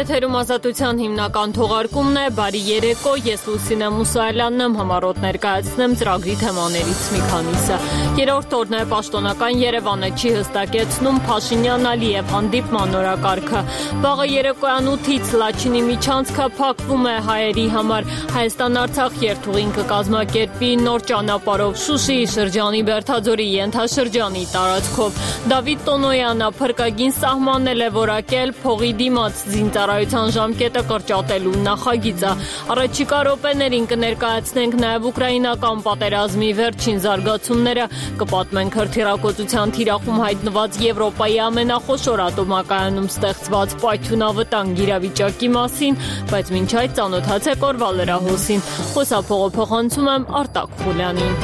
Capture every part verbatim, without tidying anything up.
Եթերում ազատության հիմնական թողարկումն է, բարի երեկո, ես Լուսինե Մուսայելյանն եմ, համառոտ ներկայացնեմ ծրագրի թեմաներից մի քանիսը։ Երրորդ օրն է պաշտոնական Երևանը չի հստակեցնում Փաշինյան-Ալիև հանդիպման օրակարգը։ Վաղը երեկոյան ութից Լաչինի միջանցքը փակվում է հայերի համար։ Հայաստան-Արցախ երթուղին կկազմակերպի նոր ճանապարհով Շուշիի շրջանի Բերթաձորի ենթաշրջանի տարածքով։ Դավիթ Տոնոյանը փրկագին սահմանել է որակել փողի դիմաց զինծառայության ժամկետը կրճատելու նախագիծը։ Առաջիկա րոպեներին կներկայացնենք նաև ուկրաինական պատերազմի վերջին զարգացումները, կպատմենք հրթիռակոծության թիրախում հայտնված Եվրոպայի ամենախոշոր ատոմակայանում ստեղծված պայթյունավտանգ իրավիճակի մասին, բայց մինչ այդ ծանոթացեք օրվա լրահոսին։ Խոսափողը փոխանցում եմ Արտակ Խուլյանին։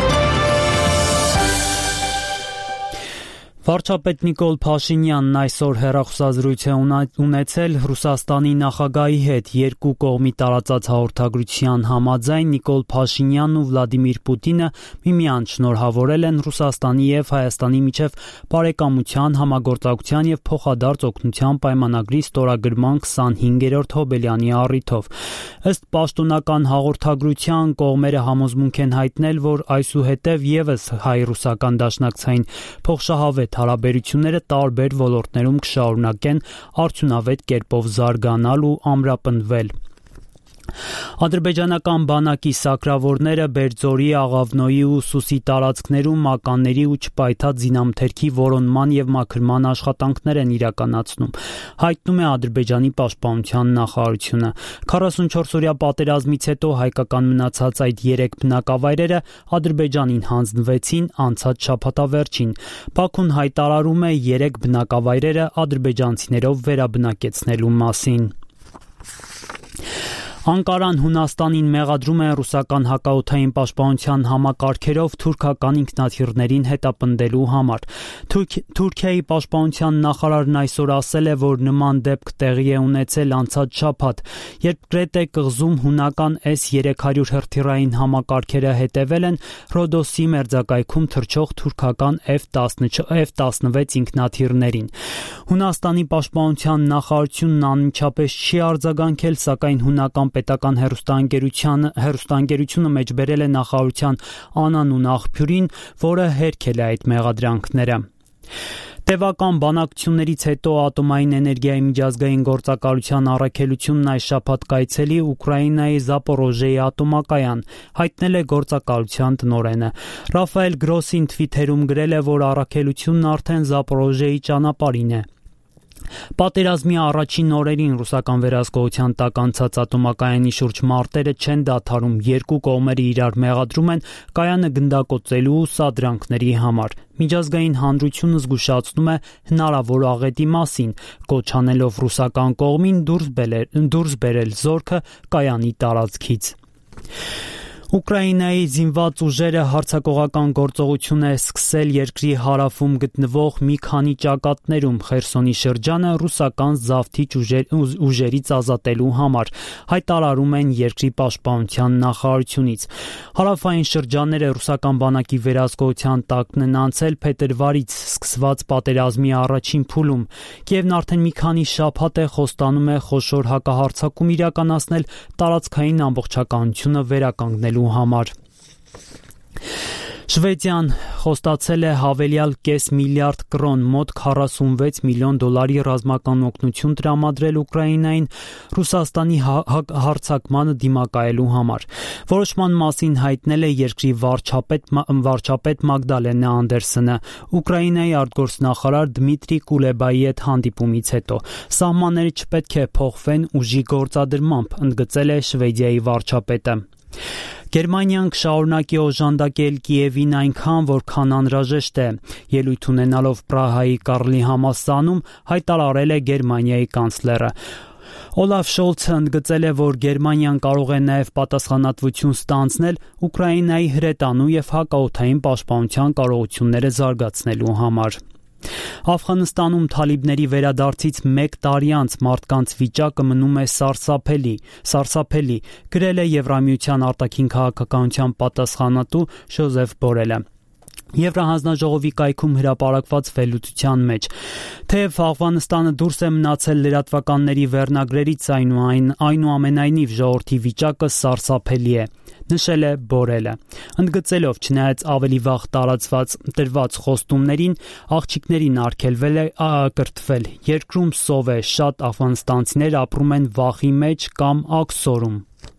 Վարչապետ Նիկոլ Փաշինյանն այսօր հեռախոսազրույց է ունեցել Ռուսաստանի նախագահի հետ։ Երկու կողմի տարածած հաղորդագրության համաձայն Նիկոլ Փաշինյանն ու Վլադիմիր Պուտինը միմյանց շնորհավորել են Ռուսաստանի և Հայաստանի միջև բարեկամության, համագործակցության և փոխադարձ օգնության պայմանագրի ստորագրման քսանհինգերորդ հոբելյանի առիթով։ Ըստ պաշտոնական հաղորդագրության կողմերը համոզմունք են հայտնել, որ այսուհետև ևս հայ-ռուսական դաշնակցային փոխշահավետ հարաբերությունները տարբեր ոլորտներում կշարունակեն արդյունավետ կերպով զարգանալ ու ամրապնդվել։ Ադրբեջանական բանակի սակրավորները Բերձորի, Աղավնոյի ու Սուսի տարածքներում մականների ու չպայթած զինամթերքի որոնման և մաքրման աշխատանքներ են իրականացնում, հայտնում է Ադրբեջանի պաշտպանության նախարարությունը։ քառասունչորսօրյա պատերազմից հետո հայկական մնացած այդ երեք բնակավայրերը Ադրբեջանին հանձնվեցին անցած շաբաթավերջին։ Բաքուն հայտարարում է երեք բնակավայրերը ադրբեջանցիներով վերաբնակեցնելու մասին։ Անկարան Հունաստանին մեղադրում է ռուսական հակաօդային պաշտպանության համակարգերով թուրքական ինքնաթիռներին հետապնդելու համար։ Թուրքիայի պաշտպանության նախարարն այսօր ասել է, որ նման դեպք տեղի է ունեցել անցած շաբաթ, երբ Կրետե կղզում հունական էս երեք հարյուր հրթիռային համակարգերը հետևել են Ռոդոսի մերձակայքում թռչող թուրքական Էֆ տասնվեց ինքնաթիռներին։ Հունաստանի պաշտպանության նախարարությունն անմիջապես չի արձագանքել, սակայն հունական պետական հեռուստաընկերությունը մեջբերել է նախարարության անանուն աղբյուրին, որը հերքել է այդ մեղադրանքները։ Տևական բանակցություններից հետո ատոմային էներգիայի միջազգային գործակալության առաքելությունն այս շաբաթ կայցելի Ուկրաինայի Զապորոժիեի ատոմակայան, հայտնել է գործակալության տնօրենը։ Ռաֆայել Գրոսին թվիթերում գրել է, որ առաքելությունն արդեն Զապորոժիեի ճանապարհին է։ Պատերազմի առաջին օրերին ռուսական վերահսկողության տակ անցած ատոմակայանի շուրջ մարտերը չեն դադարում, երկու կողմերը իրար մեղադրում են կայանը գնդակոծելու ու սադրանքների համար։ Միջազգային հանրությունը զգուշացնում է հնարավոր աղետի մասին, կոչ անելով ռուսական կողմին դուրս բերել զորքը կայանի տարածքից։ Ուկրաինայի զինված ուժերը հարձակողական գործողություն է սկսել երկրի հարավում գտնվող մի քանի ճակատներում Խերսոնի շրջանը ռուսական զավթիչ ուժերից ազատելու համար, հայտարարում են երկրի պաշտպանության նախարարությունից։ Հարավային շրջանները ռուսական բանակի վերահսկողության տակն են անցել փետրվարից սկսված պատերազմի առաջին փուլում։ Կիևն արդեն մի քանի շաբաթ է խոստանում է խոշոր հակահարձակում իրականացնել տարածքային ամբողջականությունը վերականգնելու համար։ Շվեդիան խոստացել է հավելյալ կես միլիարդ կրոն մոտ քառասունվեց միլիոն դոլարի ռազմական օգնություն տրամադրել Ուկրաինային Ռուսաստանի հարձակմանը դիմակայելու համար։ Որոշման մասին հայտնել է երկրի վարչապետ, վարչապետ Մագդալենա Անդերսոնը Ուկրաինայի արտգործնախարար Դմիտրի Կուլեբայի հետ հանդիպումից հետո։ Սահմանները չպետք է փոխվեն ուժի գործադրմամբ, ընդգծել է Շվեդիայի վարչապետը։ Գերմանիան կշարունակի օժանդակել Կիևին այնքան, որքան անհրաժեշտ է, ելույթ ունենալով Պրահայի Կարլի համալսարանում հայտարարել է Գերմանիայի կանցլերը։ Օլաֆ Շոլցը ընդգծել է, որ Գերմանիան կարող է նաև պատասխանատվություն ստանձնել Ուկրաինայի հրետանու և հակաօդային պաշտպանության կարողությունները զարգացնելու համար։ Աֆղանստանում թալիբների վերադարձից մեկ տարի անց մարդկանց վիճակը մնում է սարսափելի, սարսափելի, գրել է Եվրամիության արտաքին քաղաքականության պատասխանատու Ժոզեֆ Բորելը։ Եվրահանձնաժողովի կայքում հրապարակված վերլուծության մեջ, թեև Աֆղանստանը դուրս է մնացել լրատվականների վերնագրերից, այնուամենայնիվ ժողովրդի վիճակը սարսափելի է, նշել է Բորելը, ընդգծելով, չնայած ավելի վաղ տարածված տրված խոստումներին, աղջիկներին արգելվել է կրթվել, երկրում սով է, շատ աֆղանստանցիներ ապրում են վախի մեջ կամ աքսորում։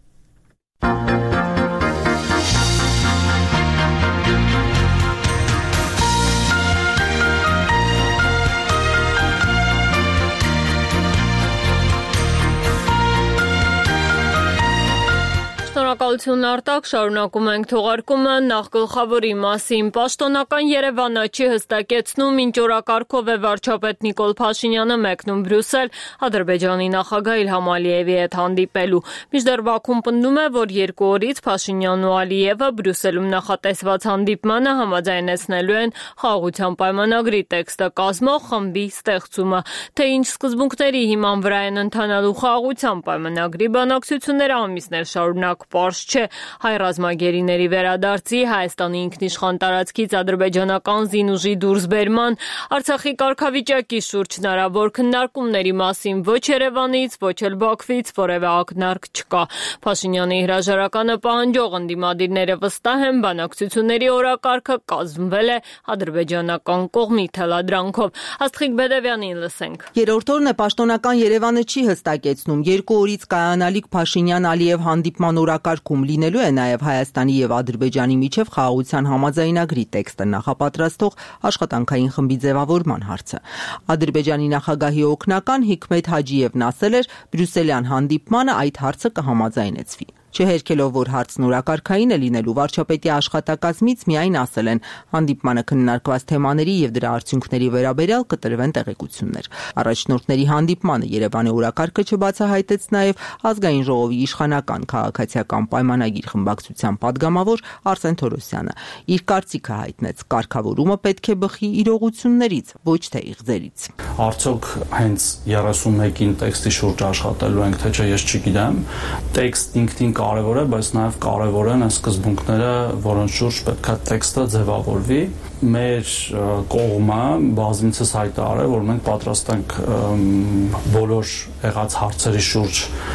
Շնորհակալություն Արտակ, շարունակում ենք թողարկումը նախ գլխավորի մասին։ Պաշտոնական Երևանը չի հստակեցնում, ինչ օրակարգով է վարչապետ Նիկոլ Փաշինյանը մեկնում Բրյուսել Ադրբեջանի նախագահ Իլհամ Ալիևի հետ հանդիպելու։ Մինչդեռ Բաքուն պնդում է, որ երկու օրից Փաշինյանն ու Ալիևը Բրյուսելում նախատեսված հանդիպմանը համաձայնեցնելու են խաղաղության պայմանագրի տեքստը կազմող խմբի ստեղծումը։ Թե ինչ սկզբունքների հիման վրա են ընթանալու խաղաղության պայմանագրի բանակցությունները, ամիսներ շարունակ պարզ չէ։ Հայ ռազմագերիների վերադարձի, Հայաստանի ինքնիշխան տարածքից ադրբեջանական զինուժի դուրսբերման, Արցախի կարգավիճակի շուրջ հնարավոր քննարկումների մասին ոչ Երևանից, ոչ էլ Բաքվից որևէ ակնարկ չկա։ Փաշինյանի հրաժարականը պահանջող ընդդիմադիրները վստահ են, բանակցությունների օրակարգը կազմվել է ադրբեջանական կողմի թելադրանքով։ Աստղիկ Բեդևյանին լսենք։ Երրորդ օրն է պաշտոնական Երևանը չի հստակեցնում, երկու օրից կայանալիք Փաշինյան-Ալիև հանդիպման օրակարգում լինելու է նաև Հայաստանի եւ Ադրբեջանի միջև խաղաղության համաձայնագրի տեքստը նախապատրաստող աշխատանքային խմբի ձևավորման հարցը։ Ադրբեջանի նախագահի օգնական Հիկմետ Հաջիևն ասել էր, Բրյուսելյան հանդիպմանը այդ հարցը կհամաձայնեցվի։ Չհերքելով, որ հարցն օրակարգային է լինելու, վարչապետի աշխատակազմից միայն ասել են, հանդիպմանը քննարկված թեմաների եւ դրա արդյունքների վերաբերյալ կտրվեն տեղեկություններ։ Առաջնորդների հանդիպմանը Երևանի օրակարգը չբացահայտեց նաեւ ազգային ժողովի իշխանական քաղաքացիական պայմանագիր խմբակցության падգամավոր Արսեն Թորոսյանը։ Իր կարծիքը հայտնեց, կարգավորումը պետք է բխի իրողություններից, ոչ թե իղձերից։ Արդյոք հենց երեսունմեկին տեքստի շուրջ աշխատելու ենք, թե չէ, ես չգիտեմ։ Տեքստ ինքնին կարևոր է, բայց նաև կարևոր են այս սկզբունքները, որոնց շուրջ պետք է տեքստը ձևավորվի։ Մեր կողմը բազմիցս հայտարարել, որ մենք պատրաստ ենք բոլոր եղած հարցերի շուրջ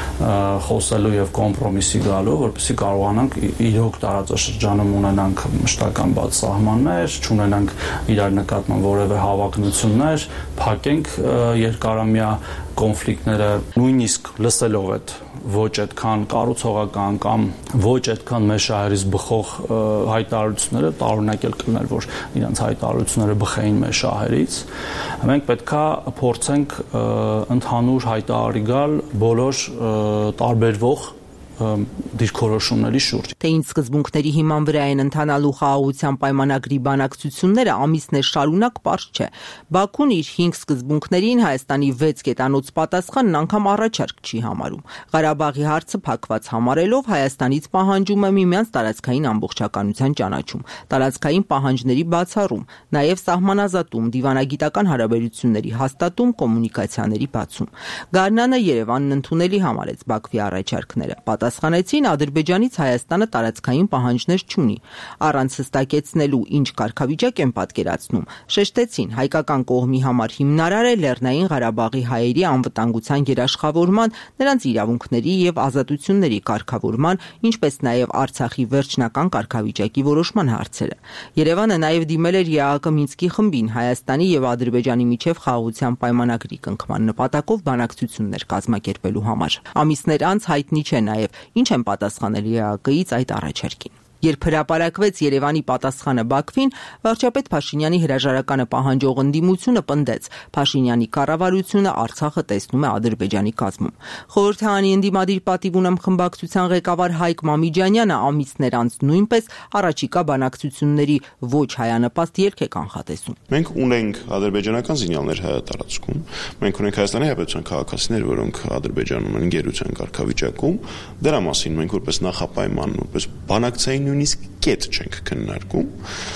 խոսելու եւ կոմպրոմիսի գալու, որպեսզի կարողանանք իրոք տարածաշրջանում ունենանք մշտական բաց սահմաններ, չունենանք իրար նկատմամբ որևէ հավակնություններ, փակենք երկարամյա կոնֆլիկտները, նույնիսկ լսելով այդ ոչ այդքան կառուցողական կամ ոչ այդքան մեր շահերից բխող հայտարարությունները տարօրինակ էլ կլիներ, որ իրենց հայտարարությունները բխեին մեր շահերից։ Մենք պետքա փորձենք ընդհանուր հայտարարի գալ բոլոր տարբերվող դիրքորոշումների շուրջ։ Թե ինչ սկզբունքների հիման վրա են ընթանալու խաղաղության պայմանագրի բանակցությունները, ամիսներ շարունակ պարզ չէ։ Բաքուն իր հինգ սկզբունքներին Հայաստանի վեց կետանոց պատասխանն անգամ առաջարկ չի համարում։ Ղարաբաղի հարցը փակված համարելով Հայաստանից պահանջում է միմյանց տարածքային ամբողջականության ճանաչում, տարածքային պահանջների բացառում, նաև սահմանազատում, դիվանագիտական հարաբերությունների հաստատում, կոմունիկացիաների բացում։ Գարնանը Երևանն ընդունելի համարեց Բաքվի առաջարկները։ Պատասխանեցին, Ադրբեջանից Հայաստանը տարածքային պահանջներ չունի։ Առանց հստակեցնելու ինչ կարգավիճակ են պատկերացնում, շեշտեցին, հայկական կողմի համար հիմնարար է Լեռնային Ղարաբաղի հայերի անվտանգության երաշխավորման, նրանց իրավունքների եւ ազատությունների կարգավորման, ինչպես նաեւ Արցախի վերջնական կարգավիճակի որոշման հարցերը։ Երևանը նաեւ դիմել էր ԵԱՀԿ Մինսկի խմբին Հայաստանի եւ Ադրբեջանի միջև խաղաղության պայմանագրի կնքման նպատակով բանակցություններ կազմակերպելու համար։ Ամիսներ անց հայտնի չէ նաեւ ինչ են պատասխանել ԵԱՀԿ-ից այդ առաջարկին։ Երբ հրապարակվեց Երևանի պատասխանը Բաքվին, վարչապետ Փաշինյանի հրաժարականը պահանջող ընդդիմությունը պնդեց, Փաշինյանի կառավարությունը Արցախը տեսնում է Ադրբեջանի կազմում։ Խորհրդարանի ընդդիմադիր պատիվ ունեմ խմբակցության ղեկավար Հայկ Մամիջանյանը ամիսներ անց նույնպես առաջիկա բանակցությունների ոչ հայանպաստ ելք է կանխատեսում։ Մենք ունենք ադրբեջանական զինյալներ հայատարածքում, մենք ունենք Հայաստանի Հանրապետության քաղաքացիներ, որոնք Ադրբեջանում են գերության կարգավիճակում, դրա մասին մենք որպես նախապայման, որպես բանակցային նույնիսկ կետ չենք քննարկում,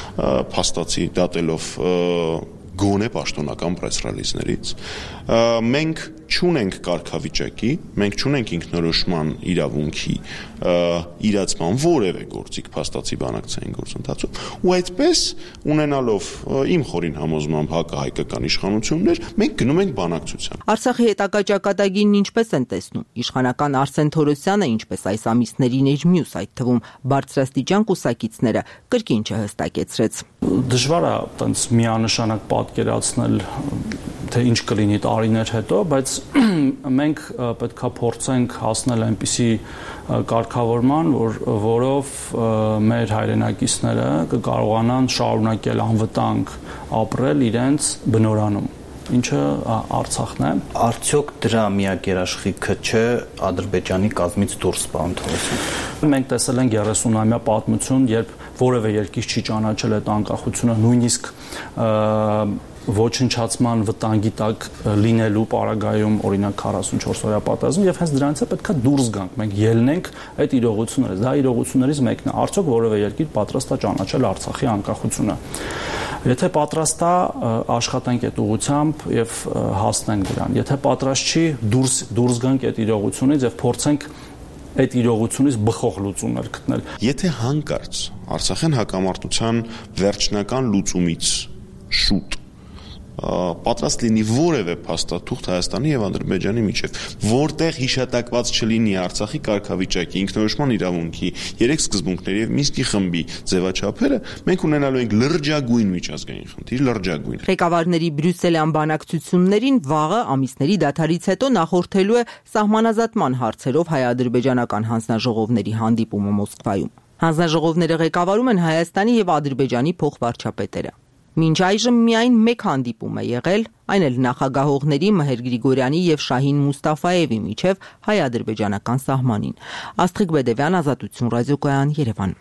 փաստացի դատելով գոնե պաշտոնական պրես ռելիզներից։ Մենք չունենք կարգավիճակի, մենք չունենք ինքնորոշման իրավունքի իրացման որևէ գործիք փաստացի բանակցային գործընթացում, ու այդպես ունենալով իմ խորին համոզմամբ հակահայկական իշխանություններ, մենք գնում ենք բանակցության։ Արցախի հետագա ճակատագիրն ինչպես են տեսնում։ Իշխանական Արսեն Թորոսյանը, ինչպես այս ամիսներին իր մյուս, այդ թվում բարձրաստիճան կուսակիցները, կրկին չհստակեցրեց։ Դժվար է տենց միանշանակ պատկերացնել, թե ինչ կլինի տարիներ հետո, բայց մենք պետք է փորձենք հասնել այնպիսի կարգավորման, որ որով մեր հայրենակիցները կկարողանան շարունակել անվտանգ ապրել իրենց բնորանում, ինչը Արցախն է։ Արդյոք դրա միակ երաշխիքը չէ Ադրբեջանի կազմից դուրս պարոն Թորոսյան։ Մենք տեսել ենք երեսունամյա պատմություն, երբ որևէ երկիր չի ճանաչել այդ անկախությունը, նույնիսկ ոչնչացման վտանգի տակ լինելու պարագայում, օրինակ քառասունչորս օրյա պատերազմ, եւ հենց դրանից է պետքա դուրս գանք, մենք ելնենք այդ իրողություններից, դա իրողություններից մեկն է, արդյոք որևէ երկիր պատրաստ է ճանաչել Արցախի անկախությունը։ Եթե պատրաստ է, աշխատենք այդ ուղղությամբ եւ հասնենք դրան։ Եթե պատրաստ չի, դուրս դուրս գանք այդ իրողությունից եւ փորձենք այդ իրողությունից բխող լուծումներ գտնել։ Եթե հանկարծ Արցախյան հակամարտության վերջնական լուծումից շուտ պատրաստ լինի որևէ փաստաթուղթ Հայաստանի եւ Ադրբեջանի միջեւ, որտեղ հիշատակված չլինի Արցախի կարգավիճակի, ինքնորոշման իրավունքի, երեք սկզբունքների եւ Մինսկի խմբի ձևաչափերը, մենք ունենալու ենք լրջագույն միջազգային խնդիր, լրջագույն։ Ղեկավարների Բրյուսելյան բանակցություններին վաղը ամիսների դադարից հետո նախորդելու է սահմանազատման հարցերով հայ-ադրբեջանական հանձնաժողովների հանդիպումը Մոսկվայում։ Հանձնաժողովները ղեկավարում են Հայաստանի եւ Ադրբեջանի փոխվարչապետերը։ Մինչ այժմ միայն մեկ հանդիպում է եղել, այն էլ նախագահողների Մհեր Գրիգորյանի եւ Շահին Մուստաֆայևի միջև հայ-ադրբեջանական սահմանին։ Աստղիկ Բեդևյան, Ազատություն ռադիոկայան, Երևան։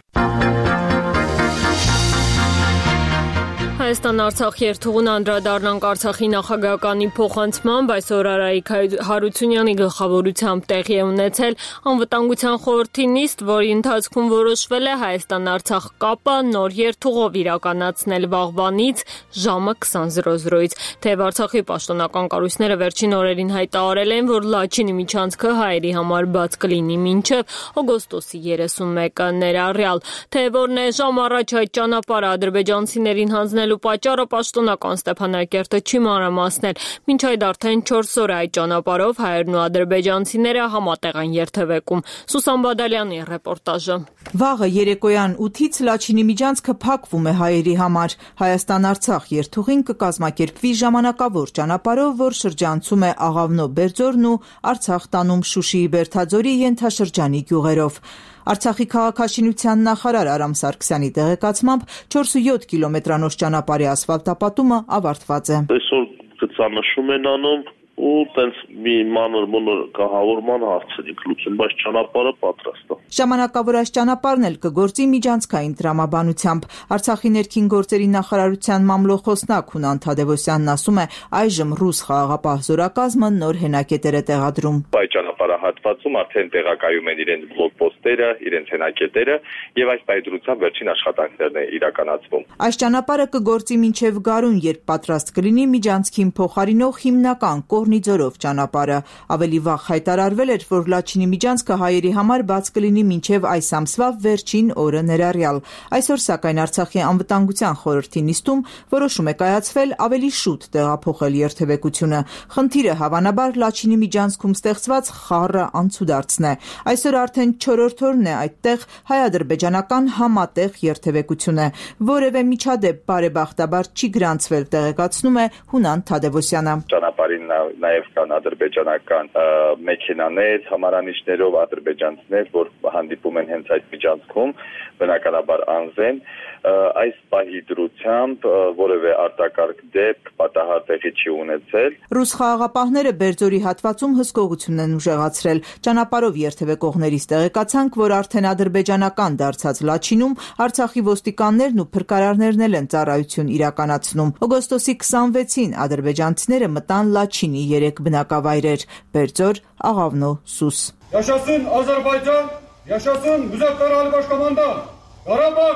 Հայաստան-Արցախ երթուղուն անդրադառնանք Արցախի նախագահականի փոխանցմամբ, այսօր Արայիկ Հարությունյանի գլխավորությամբ տեղի է ունեցել անվտանգության խորհրդի նիստ, որի ընթացքում որոշվել է Հայաստան-Արցախ կապը նոր երթուղով իրականացնել վաղվանից ժամը քսան Թեև Արցախի պաշտոնական կառույցները վերջին օրերին հայտարարել են, որ Լաչինի միջանցքը հայերի համար բաց կլինի մինչև օգոստոսի երեսունմեկը ներառյալ, թե որն է ժամ առաջ այդ ճանապարհը ադրբեջանցիներին հանձնելու պատճառը պաշտոնական Ստեփանակերտը չի մանրամասնել։ Մինչ այդ արդեն չորս օր է այդ ճանապարհով հայերն ու ադրբեջանցիները համատեղ են երթևեկում։ Սուսան Բադալյանի ռեպորտաժը։ Վաղը երեկոյան ութից Լաչինի միջանցքը փակվում է հայերի համար։ Հայաստան-Արցախ երթուղին կկազմակերպվի ժամանակավոր ճանապարհով, որ շրջանցում է Աղավնո Բերձորն ու Արցախ տանում Շուշիի Բերթաձորի ենթաշրջանի գյուղերով։ Արցախի քաղաքաշինության նախարար Արամ Սարգսյանի տեղեկացմամբ չորսույոթ կիլոմետրանոց ճանապարհի ասֆալտապատումը ավարտված է։ Այսօր գծանշում են անում ու տենց մի մանր մոնոր կահավորման հարցերիկ լուծում, բայց ճանապարհը պատրաստ է։ Ժամանակավոր այս ճանապարհն էլ կգործի միջանցքային տրամաբանությամբ։ Արցախի ներքին գործերի նախարարության մամլոխոսնակ Հունան Թադևոսյանն ասում է, այժմ ռուս խաղաղապահ զորակազմը նոր հենակետեր է տեղադրում։ Այս ճանապարհահատվածում արդեն տեղակայում են իրենց բլոկպոստերը, իրենց հենակետերը եւ այս պայծրությամբ վերջին աշխատանքներն են իրականացվում։ Այս ճանապարհը կգործի մինչև գարուն, երբ պատրաստ կլինի միջանցքին փոխարինող հիմնական Կորնիձորով ճանապարհը։ Ավելի վաղ հայտարարվել էր, որ Լաչինի միջանցքը հայերի համար բաց կլինի մինչև այս ամսվա վերջին օրը ներառյալ։ Այսօր սակայն Արցախի անվտանգության խորհրդի նիստում որոշում է կայացվել ավելի շուտ տեղափոխել երթևեկությունը։ Խնդիրը հավանաբար Լաչինի միջանցքում ստեղծված խառը անցուդարձն է։ Այսօր արդեն չորրորդ օրն է այդտեղ հայ-ադրբեջանական համատեղ երթևեկություն է։ Որևէ միջադեպ բարեբախտաբար չի գրանցվել, տեղեկացնում է Հունան Թադևոսյանը։ Ճանապարհին նաև կան ադրբեջանական մեքենաներ, համարանիշներով ադրբեջանցիներ, որ հանդիպում են հենց այդ միջանցքում, բնականաբար անզեն։ Այս պահի դրությամբ որևէ արտակարգ դեպք պատահատեղի չի ունեցել։ Ռուս խաղաղապահները Բերձորի հատվածում հսկողություն են ուժեղացրել։ Ճանապարհով երթևեկողներից տեղեկացանք, որ արդեն ադրբեջանական դարձած Լաչինում Արցախի ոստիկաններն ու փրկարարներն էլ են ծառայություն իրականացնում։ Օգոստոսի քսանվեցին ադրբեջանցիները մտան Լաչինի երեք բնակավայրեր՝ Բերձոր, Աղավնո, Սուս։ Yaşasın Azerbaycan, yaşasın Müzəffər Ali Başkomandan, Qarabağ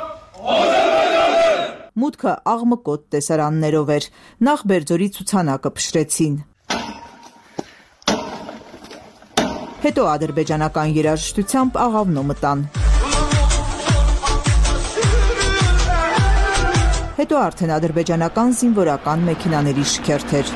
Մուտքը աղմկոտ տեսարաններով էր։ Նախ Բերձորի ցուցանակը փշրեցին։ հետո ադրբեջանական երաժշտությամբ աղավնո մտան։ Հետո արդեն ադրբեջանական զինվորական մեքենաների շքերթեր։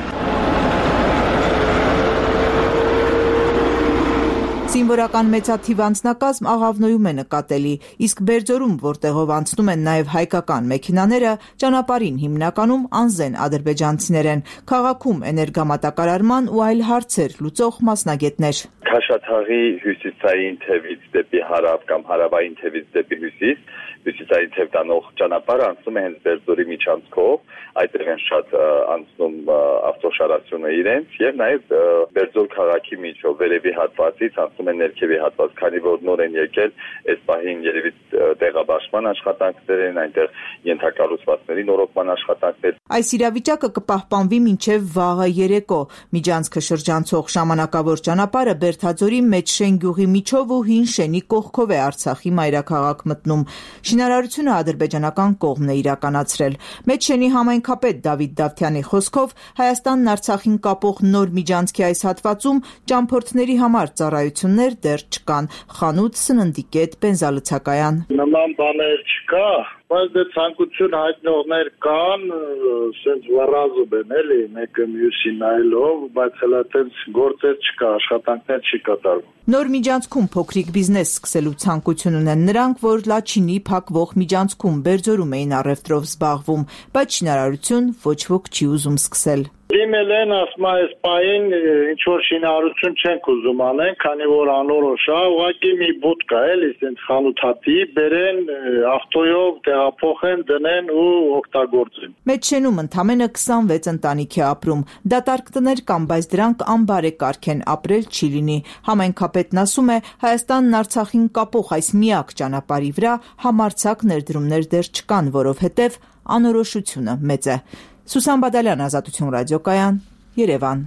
Զինվորական մեծաթիվ անձնակազմ աղավնոյում է նկատելի, իսկ Բերձորում, որտեղով անցնում են նաև հայկական մեքենաները, ճանապարհին հիմնականում անզեն ադրբեջանցիներ են, քաղաքում էներգամատակարարման ու այլ հարցեր լուծող մասնագետներ։ Քաշաթաղի հյուսիսային թևից դեպի հարավ կամ հարավային թևից դեպի հյուսիս, հյուսիսային թև տանող ճանապարհը անցնում է հենց Բերձորի միջանցքով, այդտեղ են շատ անցնում ավտոշարությունը իրենց եւ նաեւ Բերձոր քաղաքի միջով վերևի հատվածից անցնում են ներքևի հատված, քանի որ նոր են եկել, այս պահին երևի տեղաբաշխման աշխատանքներ են, այնտեղ ենթակառուցվածքների նորոգման աշխատանքներ։ Այս իրավիճակը կպահպանվի մինչև վաղը երեկո։ Միջանցքը շրջանցող ժամանակավոր ճանապարհը Բերթաձորի Մեջշեն գյուղի միջով ու Հին Շենի կողքով է Արցախի մայրաքաղաք մտնում։ Շինարարությունը ադրբեջանական կողմն է իրականացրել։ Մեջշենի համայնքապետ Դավիթ Դավթյանի խոսքով Հայաստանն Արցախին կապող նոր միջանցքի այս հատվածում ճամփորդների համար ծառայություններ դեռ չկան՝ խանութ, սննդի կետ, բենզալցակայան։ Նման բաներ չկա, բայց դե ցանկություն հայտնողներ կան, սենց վառազում են էլի, մեկը մյուսին նայելով, բայց հələ տենց գործեր չկա, աշխատանքներ չի կատարվում։ Նոր միջանցքում փոքրիկ բիզնես սկսելու ցանկություն ունեն նրանք, որ Լաչինի փակվող միջանցքում Բերձորում էին առևտրով զբաղվում, բայց շինարարություն ոչ ոք չի ուզում սկսել։ Դիմել են, ասում է, այս պահին ինչ որ շինարարություն չենք ուզում անեն, քանի որ անորոշ է, ուղղակի մի բուտ կա, էլի, ասենց խանութատի, բերեն, ավտոյով տեղափոխեն, դնեն ու օգտագործեն։ Մեջշենում ընդամենը քսանվեց ընտանիք է ապրում։ Դատարկ տներ կան, բայց դրանք անբարեկարգ են, ապրել չի լինի։ Համայնքապետն ասում է, Հայաստանն Արցախին կապող այս միակ ճանապարհի վրա համարձակ ներդրումներ դեռ չկան, որովհետև անորոշությունը մեծ է։ Սուսան Բադալյան, Ազատություն ռադիոկայան, Երևան։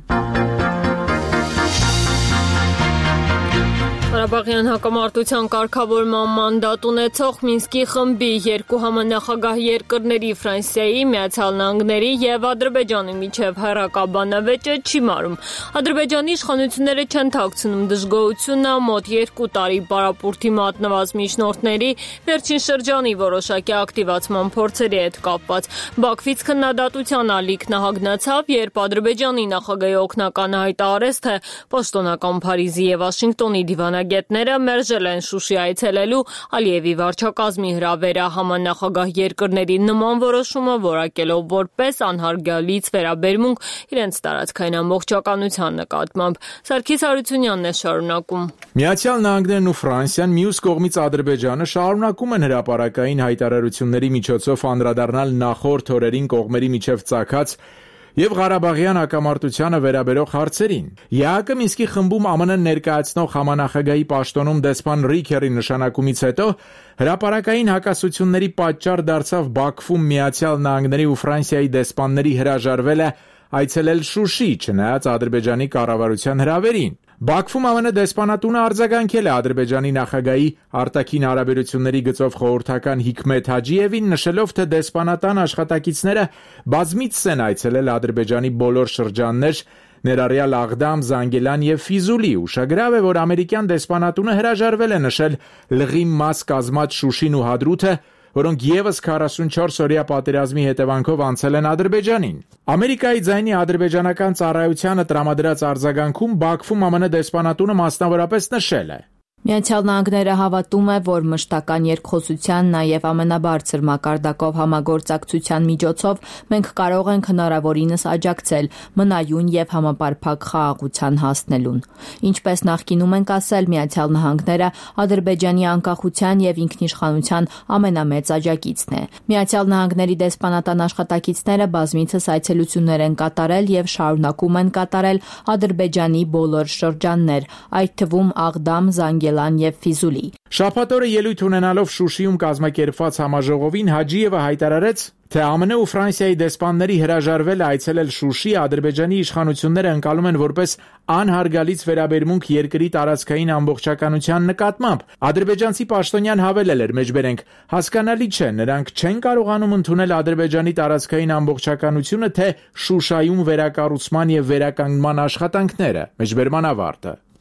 Ղարաբաղյան հակամարտության կարգավորման մանդատ ունեցող Մինսկի խմբի երկու համանախագահ երկրների Ֆրանսիայի, Միացյալ Նահանգների եւ Ադրբեջանի միջև հեռակաբանավեճը չի մարում։ Ադրբեջանի իշխանությունները չեն թաքցնում դժգոհությունը մոտ երկու տարի պարապուրտի մատնված միջնորդների վերջին շրջանի որոշակի ակտիվացման փորձերի հետ կապված։ Բաքվից քննադատության ալիքն հագնացավ, երբ Ադրբեջանի նախագահի օգնականը հայտարարեց, թե պաշտոնական Փարիզի եւ Վաշինգտոնի դիվանագետները մերժել են Շուշի այցելելու Ալիևի վարչակազմի հրավերը համանախագահ երկրների նման որոշումը որակելով որպես անհարգալից վերաբերմունք իրենց տարածքային ամբողջականության նկատմամբ։ Սարգիս Հարությունյանն է շարունակում։ Միացյալ Նահանգներն ու Ֆրանսիան, մյուս կողմից Ադրբեջանը շարունակում են հրապարակային հայտարարությունների միջոցով անդրադառնալ նախորդ օրերին կողմերի միջև ծագած եւ Ղարաբաղյան հակամարտությանը վերաբերող հարցերին։ ԵԱՀԿ Մինսկի խմբում ԱՄՆ-ն ներկայացնող համանախագահի պաշտոնում դեսպան Ռիքերի նշանակումից հետո հրապարակային հակասությունների պատճառ դարձավ Բաքվում Միացյալ Նահանգների ու Ֆրանսիայի դեսպանների հրաժարվելը այցելել Շուշի, չնայած Ադրբեջանի կառավարության հրավերին։ Բաքվում ԱՄՆ դեսպանատունը արձագանքել է Ադրբեջանի նախագահի արտաքին հարաբերությունների գծով խորհրդական Հիկմեթ Հաջիևին, նշելով, թե դեսպանատան աշխատակիցները բազմիցս են այցելել Ադրբեջանի բոլոր շրջաններ, ներառյալ Աղդամ, Զանգելան եւ Ֆիզուլի։ Ուշագրավ է, որ ամերիկյան դեսպանատունը հրաժարվել է նշել լղի մաս կազմած Շուշին ու Հադրութը, որոնք եւս քառասունչորս-օրյա պատերազմի հետևանքով անցել են Ադրբեջանին։ Ամերիկայի ձայնի ադրբեջանական ծառայությանը տրամադրած արձագանքում Բաքվում ԱՄՆ դեսպանատունը մասնավորապես նշել է. Միացյալ Նահանգները հավատում է, որ մշտական երկխոսության, նաև ամենաբարձր մակարդակով համագործակցության միջոցով մենք կարող ենք հնարավորինս աջակցել մնայուն եւ համապարփակ խաղաղության հասնելուն։ Ինչպես նախկինում ենք ասել, Միացյալ Նահանգները Ադրբեջանի անկախության եւ ինքնիշխանության ամենամեծ աջակիցն է։ Միացյալ Նահանգների դեսպանատան աշխատակիցները բազմիցս այցելություններ են կատարել եւ շարունակում են կատարել Ադրբեջանի բոլոր շրջաններ, այդ թվում Աղդամ, Զանգելան եւ Ֆիզուլի։ Շաբաթ օրը ելույթ ունենալով Շուշիում կազմակերպված համաժողովին Հաջիևը հայտարարեց, թե ԱՄՆ ու Ֆրանսիայի դեսպանների հրաժարվելը այցելել Շուշի Ադրբեջանի իշխանությունները ընկալում են որպես անհարգալից վերաբերմունք երկրի տարածքային ամբողջականության նկատմամբ։ Ադրբեջանցի պաշտոնյան հավելել էր. «Մեջբերենք, հասկանալի չէ, նրանք չեն կարողանում ընդունել Ադրբեջանի տարածքային ամբողջականությունը, թե Շուշայում վերակառուցման եւ վերականգնման աշխատանքները»։ Մեջբերման ավարտը։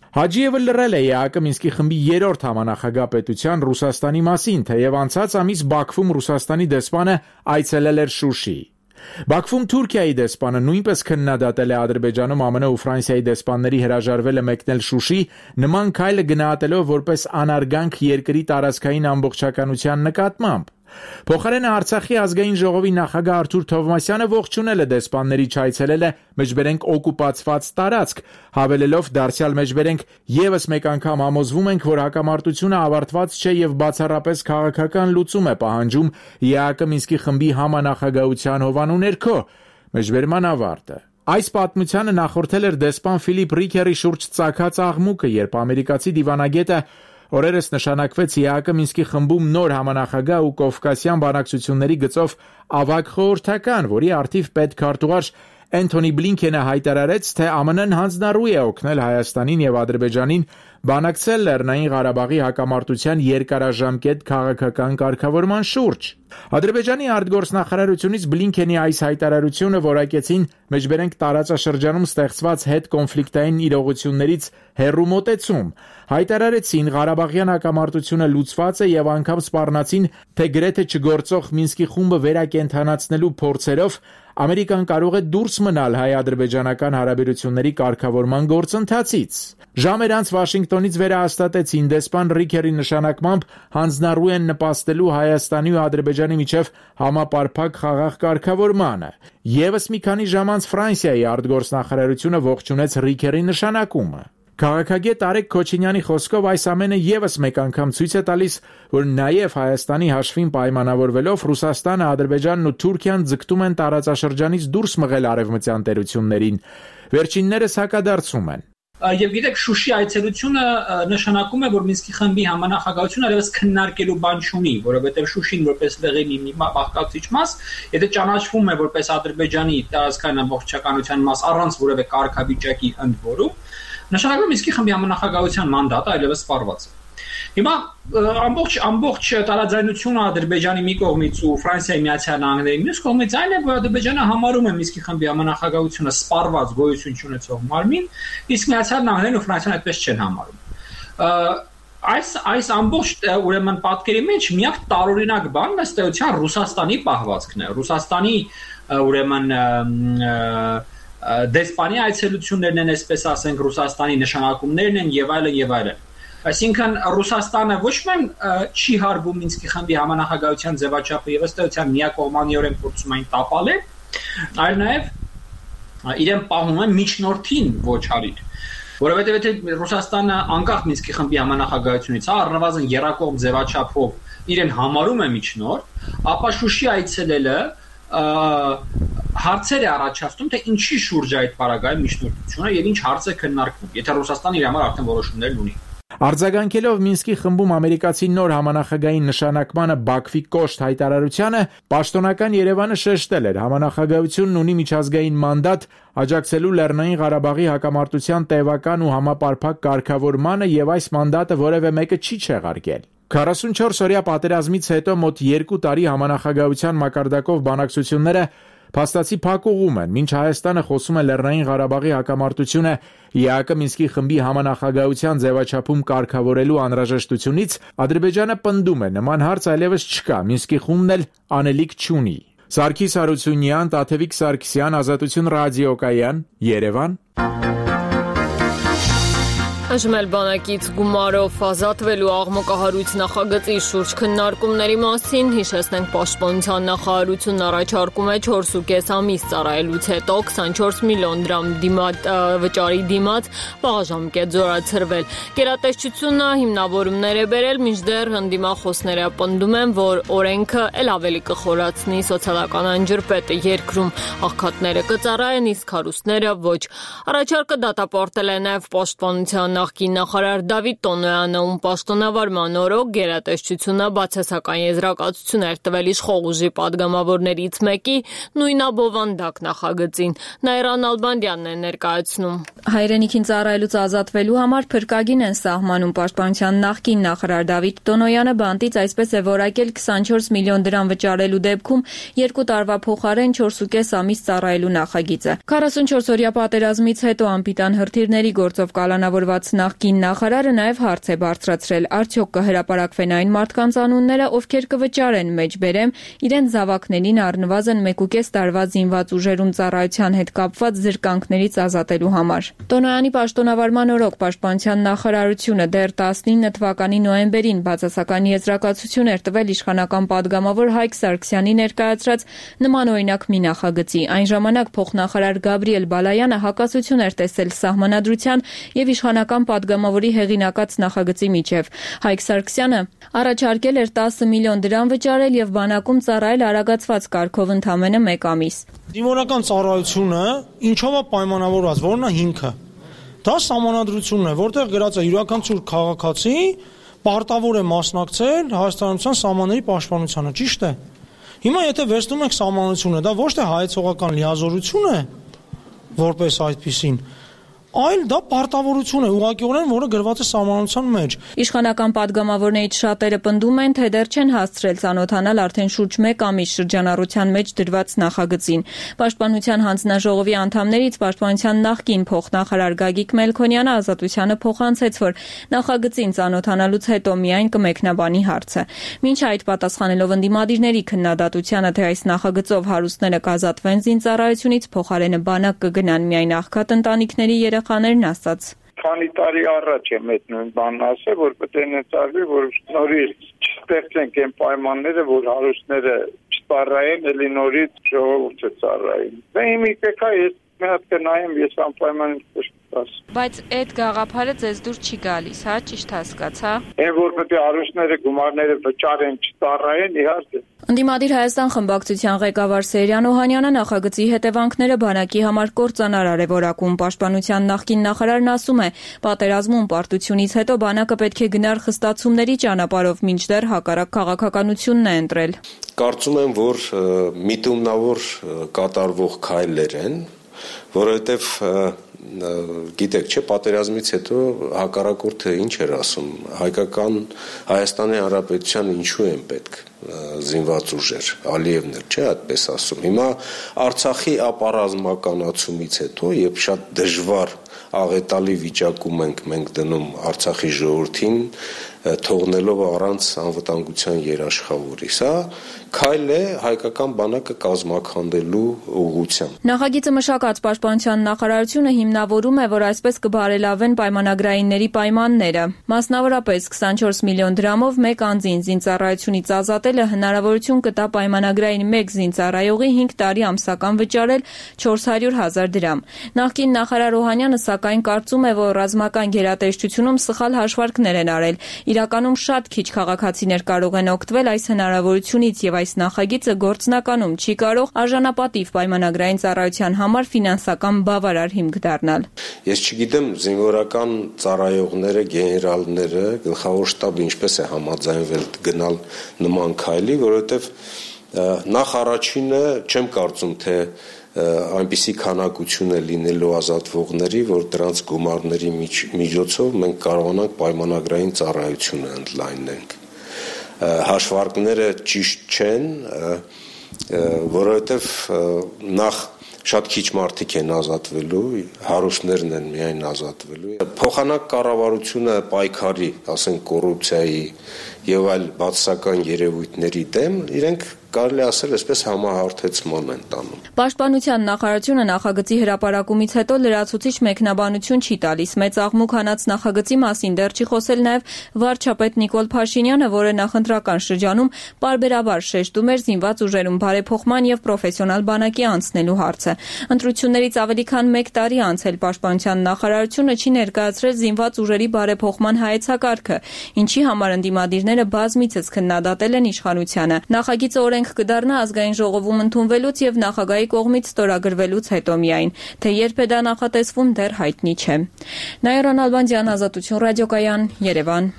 Հաջիևը լռել է ԵԱԿ Մինսկի խմբի երրորդ համանախագահ պետության Ռուսաստանի մասին, թեև անցած ամիս Բաքվում Ռուսաստանի դեսպանը այցելել էր Շուշի։ Բաքվում Թուրքիայի դեսպանը նույնպես քննադատել է Ադրբեջանում ԱՄՆ ու Ֆրանսիայի դեսպանների հրաժարվելը մեկնել Շուշի, նման քայլը գնահատելով որպես անարգանք երկրի տարածքային ամբողջականության նկատմամբ։ Փոխարենը Արցախի ազգային ժողովի նախագահ Արթուր Թովմասյանը ողջունել է դեսպանների չայցելելը մեջբերենք օկուպացված տարածք, հավելելով դարձյալ մեջբերենք եւս մեկ անգամ համոզվում ենք, որ հակամարտությունը ավարտված չէ եւ բացառապես քաղաքական լուծում է պահանջում ԵԱԿ Մինսկի խմբի համանախագահության հովանու ներքո։ Մեջբերման ավարտը։ Այս պատմությանը նախորդել էր դեսպան Ֆիլիպ Ռիքերի շուրջ ծագած աղմուկը, երբ ամերիկացի դիվանագետը օրերս նշանակվեց ԵԱԿ Մինսկի խմբում նոր համանախագահ ու կովկասյան բանակցությունների գծով ավագ խորհրդական, որի առթիվ պետքարտուղար Էնթոնի Բլինքենը հայտարարեց, թե ԱՄՆ-ն հանձնառու է օգնել Հայաստանին եւ Ադրբեջանին բանակցել Լեռնային Ղարաբաղի հակամարտության երկարաժամկետ քաղաքական կարգավորման շուրջ։ Ադրբեջանի արտգործնախարարությունից Բլինքենի այս հայտարարությունը որակեցին մեջբերենք տարածաշրջանում ստեղծված հետկոնֆլիկտային իրողություններից հեռու մոտեցում։ Հայտարարեցին Ղարաբաղյան հակամարտությունը լուծված է եւ անգամ սպառնացին, թե գրեթե չգործող Մինսկի խումբը վերակենդանացնելու փորձերով Ամերիկան կարող է դուրս մնալ հայ-ադրբեջանական հարաբերությունների կարգավորման գործընթացից։ Ժամեր անց Վաշինգտոնից վերահաստատեցին դեսպան Ռիքերի նշանակմամբ հանձնառու են նպաստելու Հայաստանի ու Ադրբեջանի միջև համապարփակ խաղաղ կարգավորմանը։ Եվս մի քանի ժամ անց Ֆրանսիայի արտգործնախարարությունը ողջունեց Ռիքերի նշանակումը։ Քաղաքագետ Արեգ Քոչինյանի խոսքով այս ամենը եւս մեկ անգամ ցույց է տալիս, որ նաեւ Հայաստանի հաշվին պայմանավորվելով Ռուսաստանը, Ադրբեջանն ու Թուրքիան ձգտում են տարածաշրջանից դուրս մղել արևմտյան տերություններին։ Վերջիններս հակադարձում են։ Եվ գիտեք, Շուշի այցելությունը նշանակում է, որ Մինսկի խմբի համանախագահությունը այլևս քննարկելու բան չունի, որովհետև Շուշին որպես լեգիտիմ մի բաղկացուցիչ մաս, եթե ճանաչվում է որպես Ադրբեջանի տարածքային ամբողջականության մաս առանց որևէ կարգավիճակի ընդ որում, նշանակում է Մինսկի խմբի համանախագահության մանդատը այլևս սպառված է։ Հիմա ամբողջ ամբողջ տարաձայնությունը Ադրբեջանի մի կողմից ու Ֆրանսիայի Միացյալ Նահանգների մյուս կողմից այն է, որ Ադրբեջանը համարում է Մինսկի խմբի համանախագահությունը սպառված գոյություն չունեցող մարմին, իսկ Միացյալ Նահանգներն ու Ֆրանսիան այդպես չեն համարում։ Այս այս ամբողջ ուրեմն պատկերի մեջ միակ տարօրինակ բանն ըստ էության Ռուսաստանի պահվածքն է։ Ռուսաստանի ուրեմն դեսպանի այցելություններն են, այսպես ասենք, Ռուսաստանի նշանակումներն են եւ այլն եւ այլն։ Այսինքն Ռուսաստանը ոչ միայն չի հարգում Մինսկի խմբի համանախագահության ձևաչափը եւ ըստ էության միակողմանիորեն փորձում այն տապալել, այլ նաեւ իրեն պահում է միջնորդին ոչ հարիր։ Որովհետեւ եթե Ռուսաստանը անկախ Մինսկի խմբի համանախագահությունից, հա, առնվազն երակողմ ձևաչափով իրեն համարում է միջնորդ, ապա Շուշի այցելելը հարցեր է առաջացնում, թե ինչի շուրջ այդ պարագայում միջնորդությունը եւ ինչ հարց է քննարկվում, եթե Ռուսաստանը իր համար արդեն որոշումներ ունի։ Արձագանքելով Մինսկի խմբում ամերիկացի նոր համանախագահային նշանակմանը Բաքվի կոշտ հայտարարությանը, պաշտոնական Երևանը շեշտել էր, համանախագահությունն ունի միջազգային մանդատ աջակցելու Լեռնային Ղարաբաղի հակամարտության տևական ու համապարփակ կարգավորմանը եւ այս մանդատը որևէ մեկը չի չեղարկել։ քառասունչորս օրյա պատերազմից հետո մոտ երկու տարի համանախագահության մակարդակով բանակցությունները փաստացի փակուղում են, մինչ Հայաստանը խոսում է Լեռնային Ղարաբաղի հակամարտությունը ԵԱԿ Մինսկի խմբի համանախագահության ձևաչափում կարգավորելու անհրաժեշտությունից, Ադրբեջանը պնդում է, նման հարց այլևս չկա, Մինսկի խումբն էլ անելիք չունի։ Սարգիս Հարությունյան, Տաթևիկ Սարգսյան, Ազատություն ռադիոկայան, Երևան։ Այժմ էլ բանակից գումարով ազատվելու աղմկահարույց նախագծի շուրջ քննարկումների մասին հիշեցնենք Պաշտպանության նախարարությունն առաջարկում է չորսուկես ամիս ծառայելուց հետո քսանչորս միլիոն դրամ դիմաց վճարի դիմաց բաղաժամկետ զորացրվել։ Գերատեսչությունը հիմնավորումներ է բերել, մինչդեռ ընդդիմախոսները պնդում են, որ օրենքը ել ավելի կխորացնի սոցիալական անջրպետը երկրում, աղքատները կծառայեն, իսկ հարուստները ոչ։ Առաջարկը դատապարտել է նաև Պաշտպանության նախկին նախարար Դավիթ Տոնոյանը, ում պաշտոնավարման օրոք գերատեսչությունը բացասական եզրակացություն էր տվել իշխող ուժի պատգամավորներից մեկի նույնաբովանդակ նախագծին։ Նաիրան Ալբանդյանն է ներկայացնում։ Հայրենիքին ծառայելուց ազատվելու համար փրկագին են սահմանում Պաշտպանության նախկին նախարար Դավիթ Տոնոյանը բանտից այսպես է որակել քսանչորս միլիոն դրամ վճարելու դեպքում երկու տարվա փոխարեն չորսուկես ամիս ծառայելու նախագիծը։ քառասունչորս օրյա պատերազմից հետո անպիտան հրթիռների գործով կալանավորված նախկին նախարարը նաև հարց է բարձրացրել. արդյոք կհրապարակվեն այն մարդկանց անունները, ովքեր կվճարեն մեջբերեմ իրենց զավակներին առնվազն մեկուկես տարվա զինված ուժերում ծառայության հետ կապված զրկանքներից ազատելու համար։ Տոնոյանի պաշտոնավարման օրոք Պաշտպանության նախարարությունը դեռ տասնինը թվականի նոյեմբերին բացասական եզրակացություն էր տվել իշխանական падգամավոր Հայկ Սարգսյանի ներկայացրած նմանօրինակ մի նախագծի։ Այն ժամանակ փոխնախարար Գաբրիել Բալայանը հակասություն էր տեսել սահմանադրության եւ իշխանական падգամավորի հեղինակած նախագծի միջև։ Հայկ Սարգսյանը առաջարկել էր տասը միլիոն դրամ վճարել եւ բանակում ծառայել արագացված կարգով ընդամենը մեկ ամիս։ Զինվորական ծառայությունը ինչով է պայմանավորված, որն է հիմքը։ Դա սահմանադրությունն է, որտեղ գրած է յուրաքանչյուր քաղաքացի պարտավոր է մասնակցել հայաստանության սահմանների պաշտպանությանը, ճիշտ է։ Հիմա եթե վերցնում ենք սահմանությունը, դա ոչ թե հայեցողական լիազորություն է, որպես այդպիսին, այլ դա պարտավորություն է, ուղղակիորեն, որը գրված է սահմանության մեջ։ Իշխանական падգամավորներից շատերը պնդում են, թե դեռ չեն հասցրել ծանոթանալ արդեն շուրջ մեկ ամիս շրջանառության մեջ դրված նախագծին։ Պաշտպանության հանձնաժողովի անդամներից Պաշտպանության նախկին փոխնախարար Գագիկ Մելքոնյանը Ազատությանը փոխանցեց, որ նախագծին ծանոթանալուց հետո միայն կմեկնաբանի հարցը։ Մինչ այդ պատասխանելով ընդդիմադիրների քննադատությանը, թե այս նախագծով հարուստները կազատվեն զինծառայությունից, փոխարենը բանակ կգնան միայն աղքատ ընտանիքների երեխաներն ասաց. Քանի տարի առաջ եմ այդ նույն բանն ասել, որ պետք է նկատի, որ նորից չստեղծենք այն պայմանները, որ հարուստները չծառայեն, ելի նորից ժողովուրդը ծառայեն։ Դա իմի կա, ես մի հատ կնայեմ, ես անպայման կշտաս։ Բայց այդ գաղափարը ձեզ դուր չի գալիս, հա, ճիշտ հասկացա։ Այն որ պետք է հարուստները գումարները վճարեն, չծառայեն, իհարկե։ Ընդդիմադիր Հայաստան խմբակցության ղեկավար Սերյան Օհանյանը նախագծի հետևանքները բանակի համար կործանարար է որակում։ Պաշտպանության նախկին նախարարն ասում է, պատերազմում պարտությունից հետո բանակը պետք է գնար խստացումների ճանապարհով, մինչդեռ հակառակ քաղաքականությունն է ընտրել։ Կարծում եմ, որ միտումնավոր կատարվող քայլեր են, որովհետև գիտեք, չէ, պատերազմից հետո հակառակորդը ինչ էր ասում, հայկական Հայաստանի Հանրապետության ինչու են պետք զինված ուժեր, Ալիևն էր, չէ, այդպես ասում։ Հիմա Արցախի ապառազմականացումից հետո, երբ շատ դժվար աղետալի վիճակում ենք մենք դնում Արցախի ժողովրդին, թողնելով առանց անվտանգության երաշխավորի, սա քայլ է հայկական բանակը կազմաքանդելու ուղղությամբ։ Նախագիծը մշակած Պաշտպանության նախարարությունը հիմնավորում է, որ այսպես կբարելավեն պայմանագրայինների պայմանները։ Մասնավորապես քսանչորս միլիոն դրամով մեկ անձին զինծառայությունից ազատելը հնարավորություն կտա պայմանագրային մեկ զինծառայողի հինգ տարի ամսական վճարել չորս հարյուր հազար դրամ։ Նախկին նախարար Օհանյանը սակայն կարծում է, որ ռազմական գերատեսչությունում սխալ հաշվարկներ են արել։ Իրականում շատ քիչ քաղաքացիներ կարող են օգտվել այս հնարավորությունից եւ այս նախագիծը գործնականում չի կարող արժանապատիվ պայմանագրային ծառայության համար ֆինանսական բավարար հիմք դառնալ։ Ես չգիտեմ զինվորական ծառայողները, գեներալները, գլխավոր շտաբը ինչպես է համաձայնվել գնալ նման քայլի, որովհետեւ նախ առաջինը չեմ կարծում, թե այնպիսի քանակություն է լինելու ազատվողների, որ դրանց գումարների միջոցով մենք կարողանանք պայմանագրային ծառայությունը ընդլայնենք։ Հաշվարկները ճիշտ չեն, որովհետև նախ շատ քիչ մարդիկ են ազատվելու, հարուստներն են միայն ազատվելու։ Փոխանակ կառավարությունը պայքարի, ասենք կոռուպցիայի եւ այլ բացասական երևույթների դեմ, իրենք կարելի ասել այսպես համահարթեցման են տանում։ Պաշտպանության նախարարությունը նախագծի հրապարակումից հետո լրացուցիչ մեկնաբանություն չի տալիս։ Մեծ աղմուկ հանած նախագծի մասին դեռ չի խոսել նաև վարչապետ Նիկոլ Փաշինյանը, որը նախընտրական շրջանում պարբերաբար շեշտում էր զինված ուժերում բարեփոխման եւ պրոֆեսիոնալ բանակի անցնելու հարցը։ Ընտրություններից ավելի քան մեկ տարի անցել Պաշտպանության նախարարությունը չի ներկայացրել զինված ուժերի բարեփոխման հայեցակարգը, ինչի համար ընդդիմադիրները բազմիցս քննադատել են իշխանությանը։ Նախագիծը օրենք կդառնա ազգային ժողովում ընդունվելուց եւ նախագահի կողմից ստորագրվելուց հետո միայն, թե երբ է դա նախատեսվում դեռ հայտնի չէ։ Նաիրա Նալբանդյան, Ազատություն ռադիոկայան, Երևան։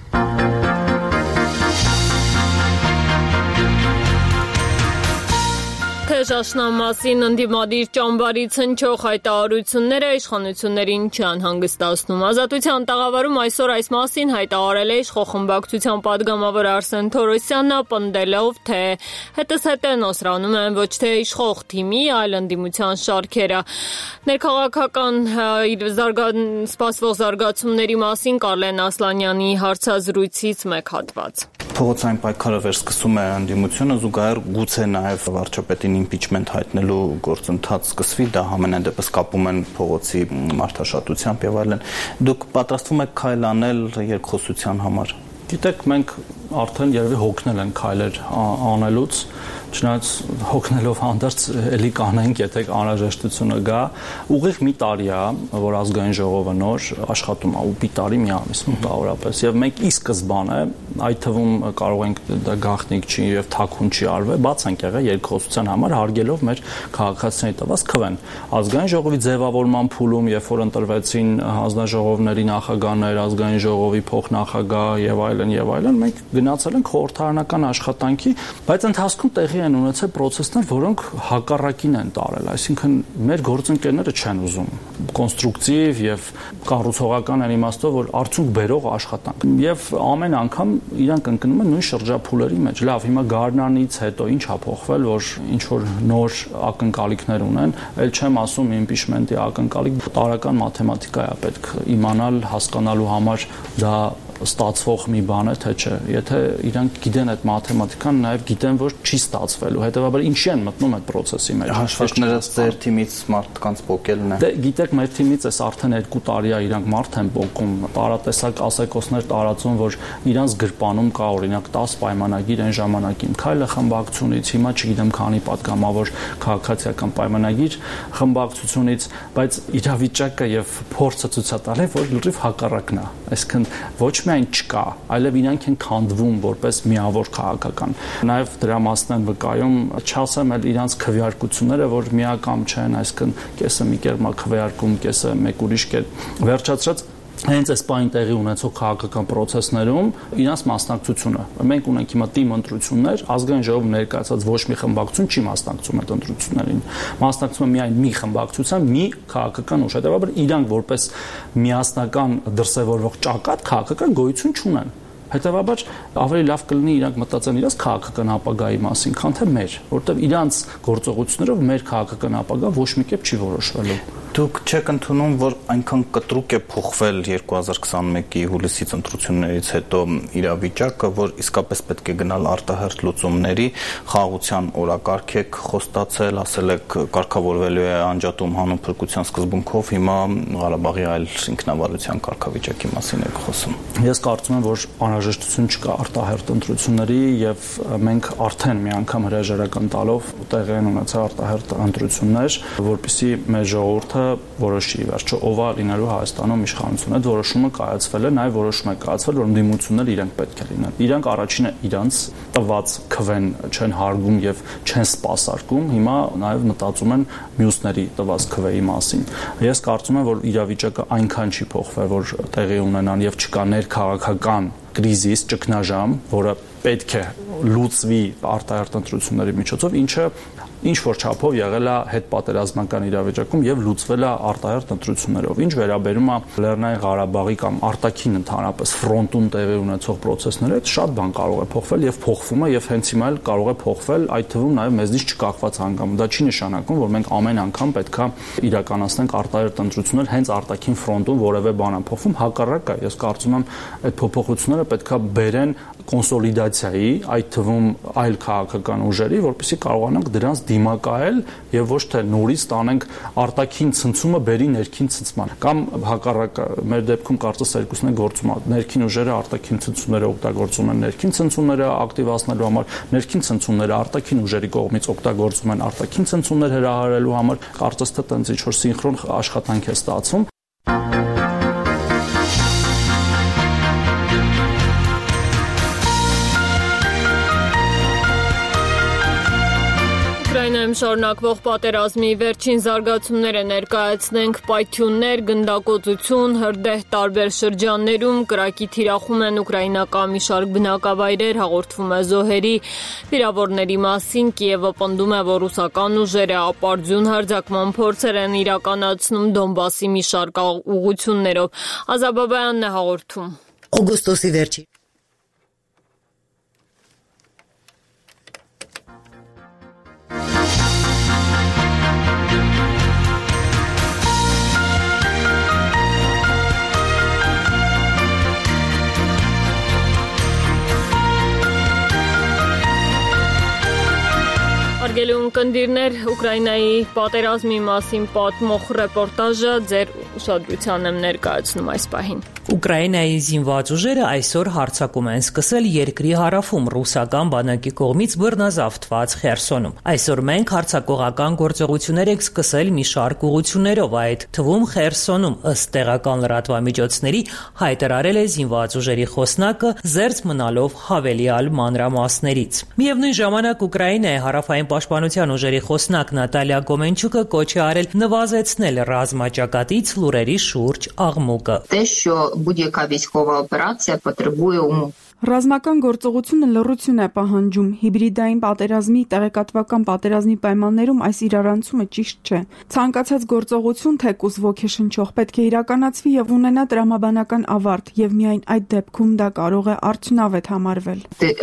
Թե Դաշնան մասին ընդդիմադիր ճամբարից հնչող հայտարարությունները իշխանություններին չանհանգստացնում։ Ազատության տաղավարում այսօր այս մասին հայտարարել է իշխող պատգամավոր Արսեն Թորոսյանը, պնդելով, թե հետզհետե նոսրանում են ոչ թե իշխող թիմի, այլ ընդդիմության շարքերը։ Ներքաղաքական սպասվող զարգացումների մասին Կարլեն Ասլանյանի հարցազրույցից մեկ հատված։ Փողոցային պայքարը վերսկսում է ընդդիմությունը, զուգահեռ գուցե նաև վարչապետին իմպիչմենտ հայտնելու գործընթաց սկսվի, դա համենայն դեպս կապում են փողոցի մարդաշատությամբ եւ այլն։ Դուք պատրաստվում եք քայլ անել երկխոսության համար։ Գիտեք, մենք արդեն երևի հոգնել են քայլեր անելուց, չնայած հոգնելով հանդերձ էլի կանենք, եթե անհրաժեշտությունը գա, ուղիղ մի տարի է, որ ազգային ժողովը նոր աշխատում է, ու մի տարի մի ամիս մոտավորապես, եւ մենք ի սկզբանե, այդ թվում կարող ենք դա գաղտնիք չի եւ թաքուն չի արվել, բաց ենք եղել երկխոսության համար, հարգելով մեր քաղաքացիների տված քվեն։ Ազգային ժողովի ձևավորման փուլում, երբ որ ընտրվեցին հանձնաժողովների նախագահներ, ազգային ժողովի փոխնախագահ եւ այլն եւ այլն, մենք գնացել ենք խորհրդարանական աշխատանքի, բայց ընթացքում տեղի են ունեցել process-ներ, որոնք հակառակին են տարել, այսինքն մեր գործընկերները չեն ուզում կոնստրուկտիվ եւ կառուցողական են իմաստով, որ արդյունք բերող աշխատանք։ Եվ ամեն անգամ իրանք ընկնում են նույն շրջափուլերի մեջ։ Լավ, հիմա Գարնանից հետո ինչ ա փոխվել, որ ինչ որ նոր ակնկալիքներ ունեն, ել չեմ ասում իմպիչմենտի ակնկալիք, տարական մաթեմատիկա է պետք իմանալ, հասկանալու համար դա ստացվող մի բան է, թե չէ։ Եթե իրանք գիտեն այդ մաթեմատիկան, նաև գիտեն, որ չի ստացվելու։ Հետևաբար ինչի են մտնում այդ process-ի մեջ։ Հաշվարկները ձեր թիմից մարդկանց փոկելն է։ Դե գիտեք, մեր թիմից էս արդեն երկու տարի է իրանք մարդ են փոկում, տարատեսակ ասեկոսներ տարածում, որ իրանց գրպանում կա օրինակ դես պայմանագիր այն ժամանակին քայլը խմբակցությունից, հիմա չգիտեմ քանի պատգամավոր քաղաքացիական պայմանագիր խմբակցությունից, բայց իրավիճակը եւ փորձը ցույց է տալի, որ լրիվ հակառակն է։ Այսինքն ոչ միայն չկա, այլև իրանք են քանդվում որպես միավոր քաղաքական։ Նաև դրա մասն են վկայում, չասեմ էլ իրանց քվեարկությունները, որ միակամ չեն, այսինքն կեսը մի կերպ քվեարկում, կեսը մեկ ուրիշ կերպ։ Վերջացրած հենց այս պայն տեղի ունեցող քաղաքական process-ներում իրանց մասնակցությունը։ Մենք ունենք հիմա թիմ ընտրություններ, ազգային ժողովը ներկայացած ոչ մի խմբակցություն չի մասնակցում այդ ընտրություններին։ Մասնակցում է միայն մի խմբակցության, մի քաղաքական ուժ, հետեւաբար իրանք որպես միասնական դրսևորվող ճակատ քաղաքական գոյություն չունեն։ Հետևաբար ավելի լավ կլինի իրանք մտածեն իրաց քաղաքական ապագայի մասին, քան թե մեր, որովհետև իրանց գործողություններով մեր քաղաքական ապագա ոչ մի կերպ չի որոշվելու։ Դուք չեք ընդունում, որ այնքան կտրուկ է փոխվել երկու հազար քսաներկուի հուլիսից ընտրություններից հետո իրավիճակը, որ իսկապես պետք է գնալ արտահերթ լուծումների, խաղաղության օրակարգ եք խոստացել, ասել եք կարգավորվելու է անջատում հանուն փրկության սկզբունքով, հիմա Ղարաբաղի այլ ինքնավարության կարգավիճակի մասին եք խոսում։ Ես կարծում եմ, որ անհրաժեշտություն չկա արտահերթ ընտրությունների եւ մենք արդեն մի անգամ հրաժարական տալով տեղի են ունեցել արտահերթ ընտրություններ, որպեսզի մեր ժողովուրդը որոշի վերջո ով է լինելու Հայաստանում իշխանություն։ Այդ որոշումը կայացվել է, նաև որոշում է կայացվել, որ ընդդիմությունները իրենք պետք է լինեն։ Իրանք առաջինը իրանց տված քվեն չեն հարգում եւ չեն սպասարկում, հիմա նաև մտածում են մյուսների տված քվեի մասին։ Ես կարծում եմ, որ իրավիճակը այնքան չի փոխվել, որ տեղի ունենան եւ չկա ներքաղաքական կրիզիս, ճգնաժամ, որը պետք է լուծվի արտահերթ ընտրությունների միջոցով, ինչը ինչ որ չափով եղել է հետպատերազմական իրավիճակում եւ լուծվել է արտահերթ ընտրություններով։ Ինչ վերաբերում է Լեռնային Ղարաբաղի կամ արտաքին ընդհանրապես ֆրոնտում տեղի ունեցող process-ները, այդ շատ բան կարող է փոխվել եւ փոխվում է եւ հենց հիմա էլ կարող է փոխվել, այդ թվում նաեւ մեզնից չկախված հանգամ։ Դա չի նշանակում, որ մենք ամեն անգամ պետքա իրականացնենք արտահերթ ընտրություններ հենց արտաքին ֆրոնտում որևէ բան է փոխվում, հակառակը, ես կարծում եմ այդ փոփոխությունները պետքա բերեն կոնսոլիդացիայի, այդ թվում այլ քաղաքական ուժերի, որպեսզի կարողանանք դրանց դիմակայել եւ ոչ թե նորից տանենք արտաքին ցնցումը բերի ներքին ցնցման կամ հակառակը մեր դեպքում կարծես երկուսն է գործում ներքին ուժերը արտաքին ցնցումները օգտագործում են ներքին ցնցումները ակտիվացնելու համար ներքին ցնցումները արտաքին ուժերի կողմից օգտագործում են արտաքին ցնցումներ հրահարելու համար կարծես թե տենց ինչ որ սինխրոն աշխատանք է ստացվում Ուկրաինայում շարունակվող պատերազմի վերջին զարգացումները ներկայացնենք պայթյուններ, գնդակոծություն, հրդեհ տարբեր շրջաններում, կրակի թիրախում են ուկրաինական մի շարք բնակավայրեր, հաղորդվում է զոհերի, վիրավորների մասին, Կիևը պնդում է, որ ռուսական ուժերը ապարդյուն հարձակման փորձեր են իրականացնում Դոնբասի մի շարք ուղղություններով։ Ազաբաբայանն է հաղորդում։ Օգոստոսի վերջին Հարգելի ունկնդիրներ, Ուկրաինայի պատերազմի մասին պատմող ռեպորտաժը ձեր ուշադրությանն եմ ներկայացնում այս պահին։ Ուկրաինայի զինված ուժերը այսօր հարձակում են սկսել երկրի հարավում ռուսական բանակի կողմից բռնազավթված Խերսոնում։ Այսօր մենք հարձակողական գործողություններ ենք սկսել մի շարք ուղղություններով, այդ թվում Խերսոնում, ըստ տեղական լրատվամիջոցների, հայտարարել է զինված ուժերի խոսնակը, զերծ մնալով հավելյալ մանրամասներից։ Միևնույն ժամանակ Ուկրաինայի հարավային պաշտպանության ուժերի խոսնակ Նատալիա Գոմենչուկը կոչ է արել նվազեցնել ռազմաճակատից լուրերի շուրջ աղմուկը։ Будь-яка військова операція потребує умов. Ռազմական գործողությունը լռություն է պահանջում։ Հիբրիդային պատերազմի, տեղեկատվական պատերազմի պայմաններում այս իրարանցումը ճիշտ չէ։ Ցանկացած գործողություն թեկուզ ոգեշնչող պետք է իրականացվի եւ ունենա տրամաբանական ավարտ, եւ միայն այդ դեպքում դա կարող է արդյունավետ համարվել։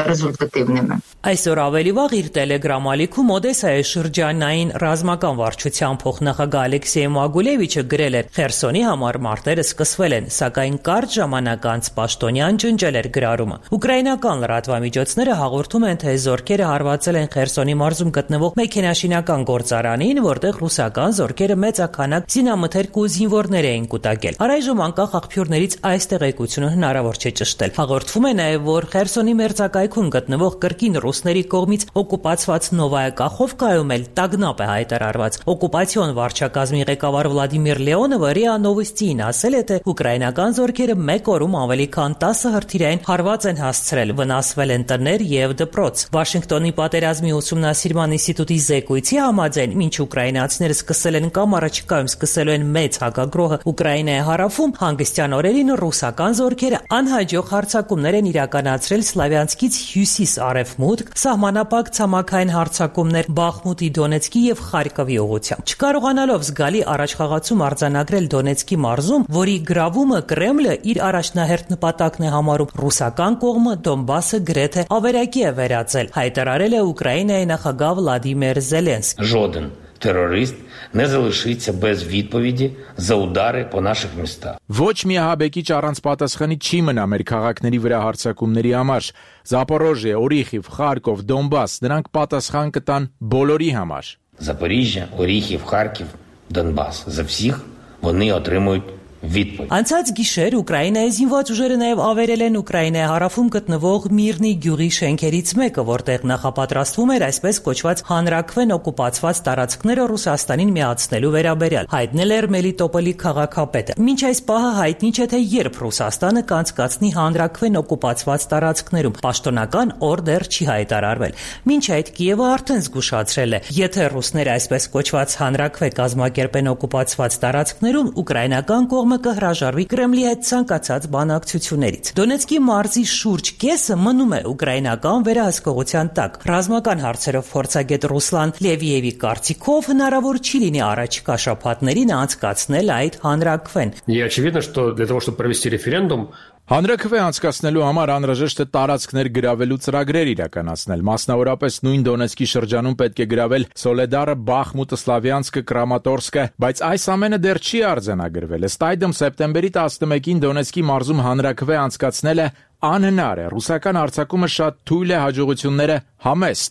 Այսօր ավելի վաղ իր Telegram ալիքում Օդեսայի շրջանային ռազմական վարչության փոխնախագահ Ալեքսեյ Մագուլևիչը գրել էր. Խերսոնի համար մարտերը սկսվել են, սակայն կարճ ժամանակ անց Պաշտոնյան ջնջել էր գրառումը։ Ուկրաինական լրատվամիջոցները հաղորդում են, թե զորքերը հարվածել են Խերսոնի մարզում գտնվող մեքենաշինական գործարանին, որտեղ ռուսական զորքերը մեծաքանակ զինամթերք ու զինվորներ էին կուտակել։ Առայժմ անկախ աղբյուրներից այս տեղեկությունը հնարավոր չէ ճշտել։ Հաղորդվում է նաև, որ Խերսոնի մերձակայքում գտնվող կրկին ռուսների կողմից օկուպացված Նովայա Կախովկայում էլ տագնապ է հայտարարված։ Օկուպացիոն վարչակազմի ղեկավար Վլադիմիր Լեոնովը ՌԻԱ Նովոստիին ասել է, թե ուկրաինական զորքերը մեկ օրում ավելի քան տասը հրթիռային հարված են հասցրել, վնասվել են տներ եւ դպրոց։ Վաշինգտոնի պատերազմի ուսումնասիրման ինստիտուտի զեկույցի համաձայն, մինչ ուկրաինացիները սկսել են կամ առաջիկայում սկսելու են մեծ հակագրոհը Ուկրաինայի հարավում, հանգստյան օրերին ռուսական զորքերը անհաջող հարձակումներ են իրականացրել Սլավյանսկից հյուսիս-արևմուտք, սահմանապակ ցամաքային հարձակումներ Բախմուտի, Դոնեցկի եւ Խարկովի ուղղությամբ։ Չկարողանալով զգալի առաջխաղացում արձանագրել Դոնեցկի մարզում, որի գրավումը Կրեմլը իր առաջնահերթ նպատակն է համարում, ռուսական կողմը Դոնբասը գրեթե ավերակի է վերածել, հայտարարել է Ուկրաինայի նախագահ Վլադիմիր Զելենսկին։ Жоден терорист не залишиться без відповіді за удари по наших містах. Ոչ մի ահաբեկիչ առանց պատասխանի չի մնա մեր քաղաքների վրա հարձակումների համար։ Զապորոժիե, Օրիխիվ, Խարկով, Դոնբաս, նրանք պատասխան կտան բոլորի համար։ Запоріжжя, Оріхів, Харків, Донбас. За всіх вони отримують відповідь. Անցած գիշեր Ուկրաինայի զինված ուժերը նաև ավերել են Ուկրաինայի հարավում գտնվող Միրնի գյուղի շենքերից մեկը, որտեղ նախապատրաստվում էր այսպես կոչված հանրաքվեն օկուպացված տարածքները Ռուսաստանին միացնելու վերաբերյալ, հայտնել էր Մելիտոպոլի քաղաքապետը։ Մինչ այս պահը հայտնի չէ, թե երբ Ռուսաստանը կանցկացնի հանրաքվեն օկուպացված տարածքներում։ Պաշտոնական օրդեր չի հայտարարվել։ Մինչ այդ Կիևը արդեն զգուշացրել է, եթե ռուսները այսպես կոչված հանրաքվե կազմակերպեն օկուպացված տարածքներում, ուկրաինական կողմը կհրաժարվի Կրեմլի հետ ցանկացած բանակցություններից։ Դոնեցկի մարզի շուրջ կեսը մնում է ուկրաինական վերահսկողության տակ։ Ռազմական հարցերով փորձագետ Ռուսլան Լևիևի կարծիքով հնարավոր չի լինի առաջիկա շաբաթներին անցկացնել այդ հանրաքվեն։ И очевидно, что для того, чтобы провести референдум, Հանրաքվե անցկացնելու համար անհրաժեշտ է տարածքներ գրավելու ծրագրեր իրականացնել։ Մասնավորապես նույն Դոնեցկի շրջանում պետք է գրավել Սոլեդարը, Բախմուտը, Սլավյանսկը, Կրամատորսկը, բայց այս ամենը դեռ չի արձանագրվել։ Ըստ այդմ սեպտեմբերի տասնմեկին Դոնեցկի մարզում հանրաքվե անցկացնելը անհնար է։ Ռուսական արձակումը շատ թույլ է, հաջողությունները համեստ։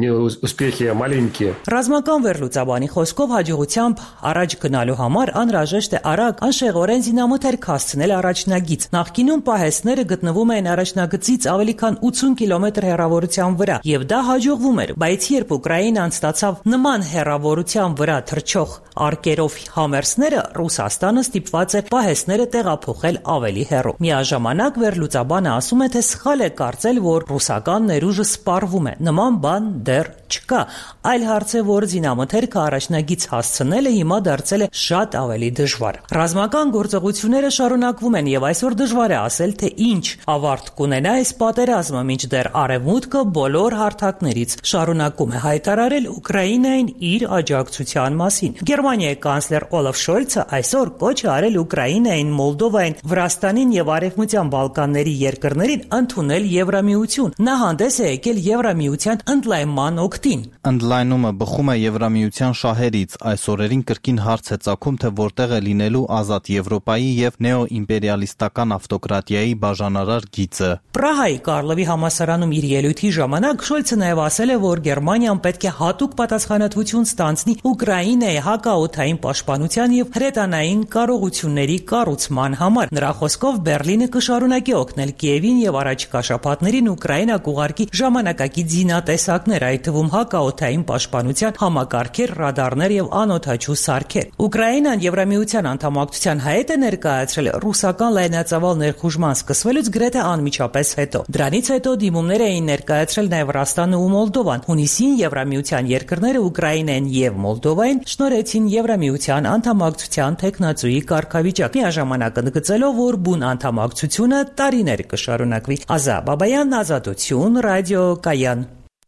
Ռազմական վերլուծաբանի խոսքով հաջողությամբ առաջ գնալու համար անհրաժեշտ է արագ անշեղորեն զինամթերք հասցնել առաջնագիծ։ Նախկինում պահեստները գտնվում էին առաջնագծից ավելի քան ութսուն կիլոմետր հեռավորության վրա, եւ դա հաջողվում էր, բայց երբ Ուկրաինան ստացավ նման հեռավորության վրա թռչող արկերով համերսները, Ռուսաստանը ստիպված էր պահեստները տեղափոխել ավելի հեռու։ Միաժամանակ վերլուծաբանը ասում է, թե սխալ է կարծել, որ ռուսական ներուժը սպառվում է։ Նման բան դեռ չկա, այլ հարց է, որ զինամթերքը առաջնագից հասցնելը հիմա դարձել է շատ ավելի դժվար։ Ռազմական գործողությունները շարունակվում են եւ այսօր դժվար է ասել, թե ինչ ավարտ կունենա այս պատերազմը, մինչդեռ Արևմուտքը բոլոր հարթակներից շարունակում է հայտարարել Ուկրաինային իր աջակցության մասին։ Գերմանիայի կանցլեր Օլաֆ Շոլցը այսօր կոչ է արել Ուկրաինային, Մոլդովային, Վրաստանին եւ Արևմտյան Բալկանների երկրներին ընդունել Եվրամիություն։ Նա հանդես է եկել Եվրամիության ընդլայնման օգտին։ Ընդլայնումը բխում է Եվրամիության շահերից։ Այս օրերին կրկին հարց է ծագում, թե որտեղ է լինելու ազատ Եվրոպայի եւ նեոիմպերիալիստական ավտոկրատիայի բաժանարար գիծը։ Պրահայի Կարլովի համալսարանում իր ելույթի ժամանակ Շոլցը նաև ասել է, որ Գերմանիան պետք է հատուկ պատասխանատվություն ստանձնի Ուկրաինայի հակաօդային պաշտպանության եւ հրետանային կարողությունների կառուցման համար։ Նրա խոսքով Բերլինը կշարունակի օգնել Կիևին եւ առաջիկա շաբաթներին Ուկրաինա կուղարկի ժամանակակից զինատեսակներ, այդ թվում հակաօդային պաշտպանության համակարգեր, ռադարներ եւ անօդաչու սարքեր։ Ուկրաինան Եվրամիության անդամակցության հայտ է ներկայացրել ռուսական լայնածավալ ներխուժման սկսվելուց գրեթե անմիջապես հետո։ Դրանից հետո դիմումներ էին ներկայացրել նաև Վրաստանը ու Մոլդովան։ Հունիսին Եվրամիության երկրները Ուկրաինեն եւ Մոլդովային շնորհեցին Եվրամիության անդամակցության տեխնացուի կարգավիճակ, միաժամանակ ընդգծելով, որ բուն անդամակցությունը տարիներ կշարունակվի։ Ազա Բաբայան, Ազատություն, Ռադիո Կայան։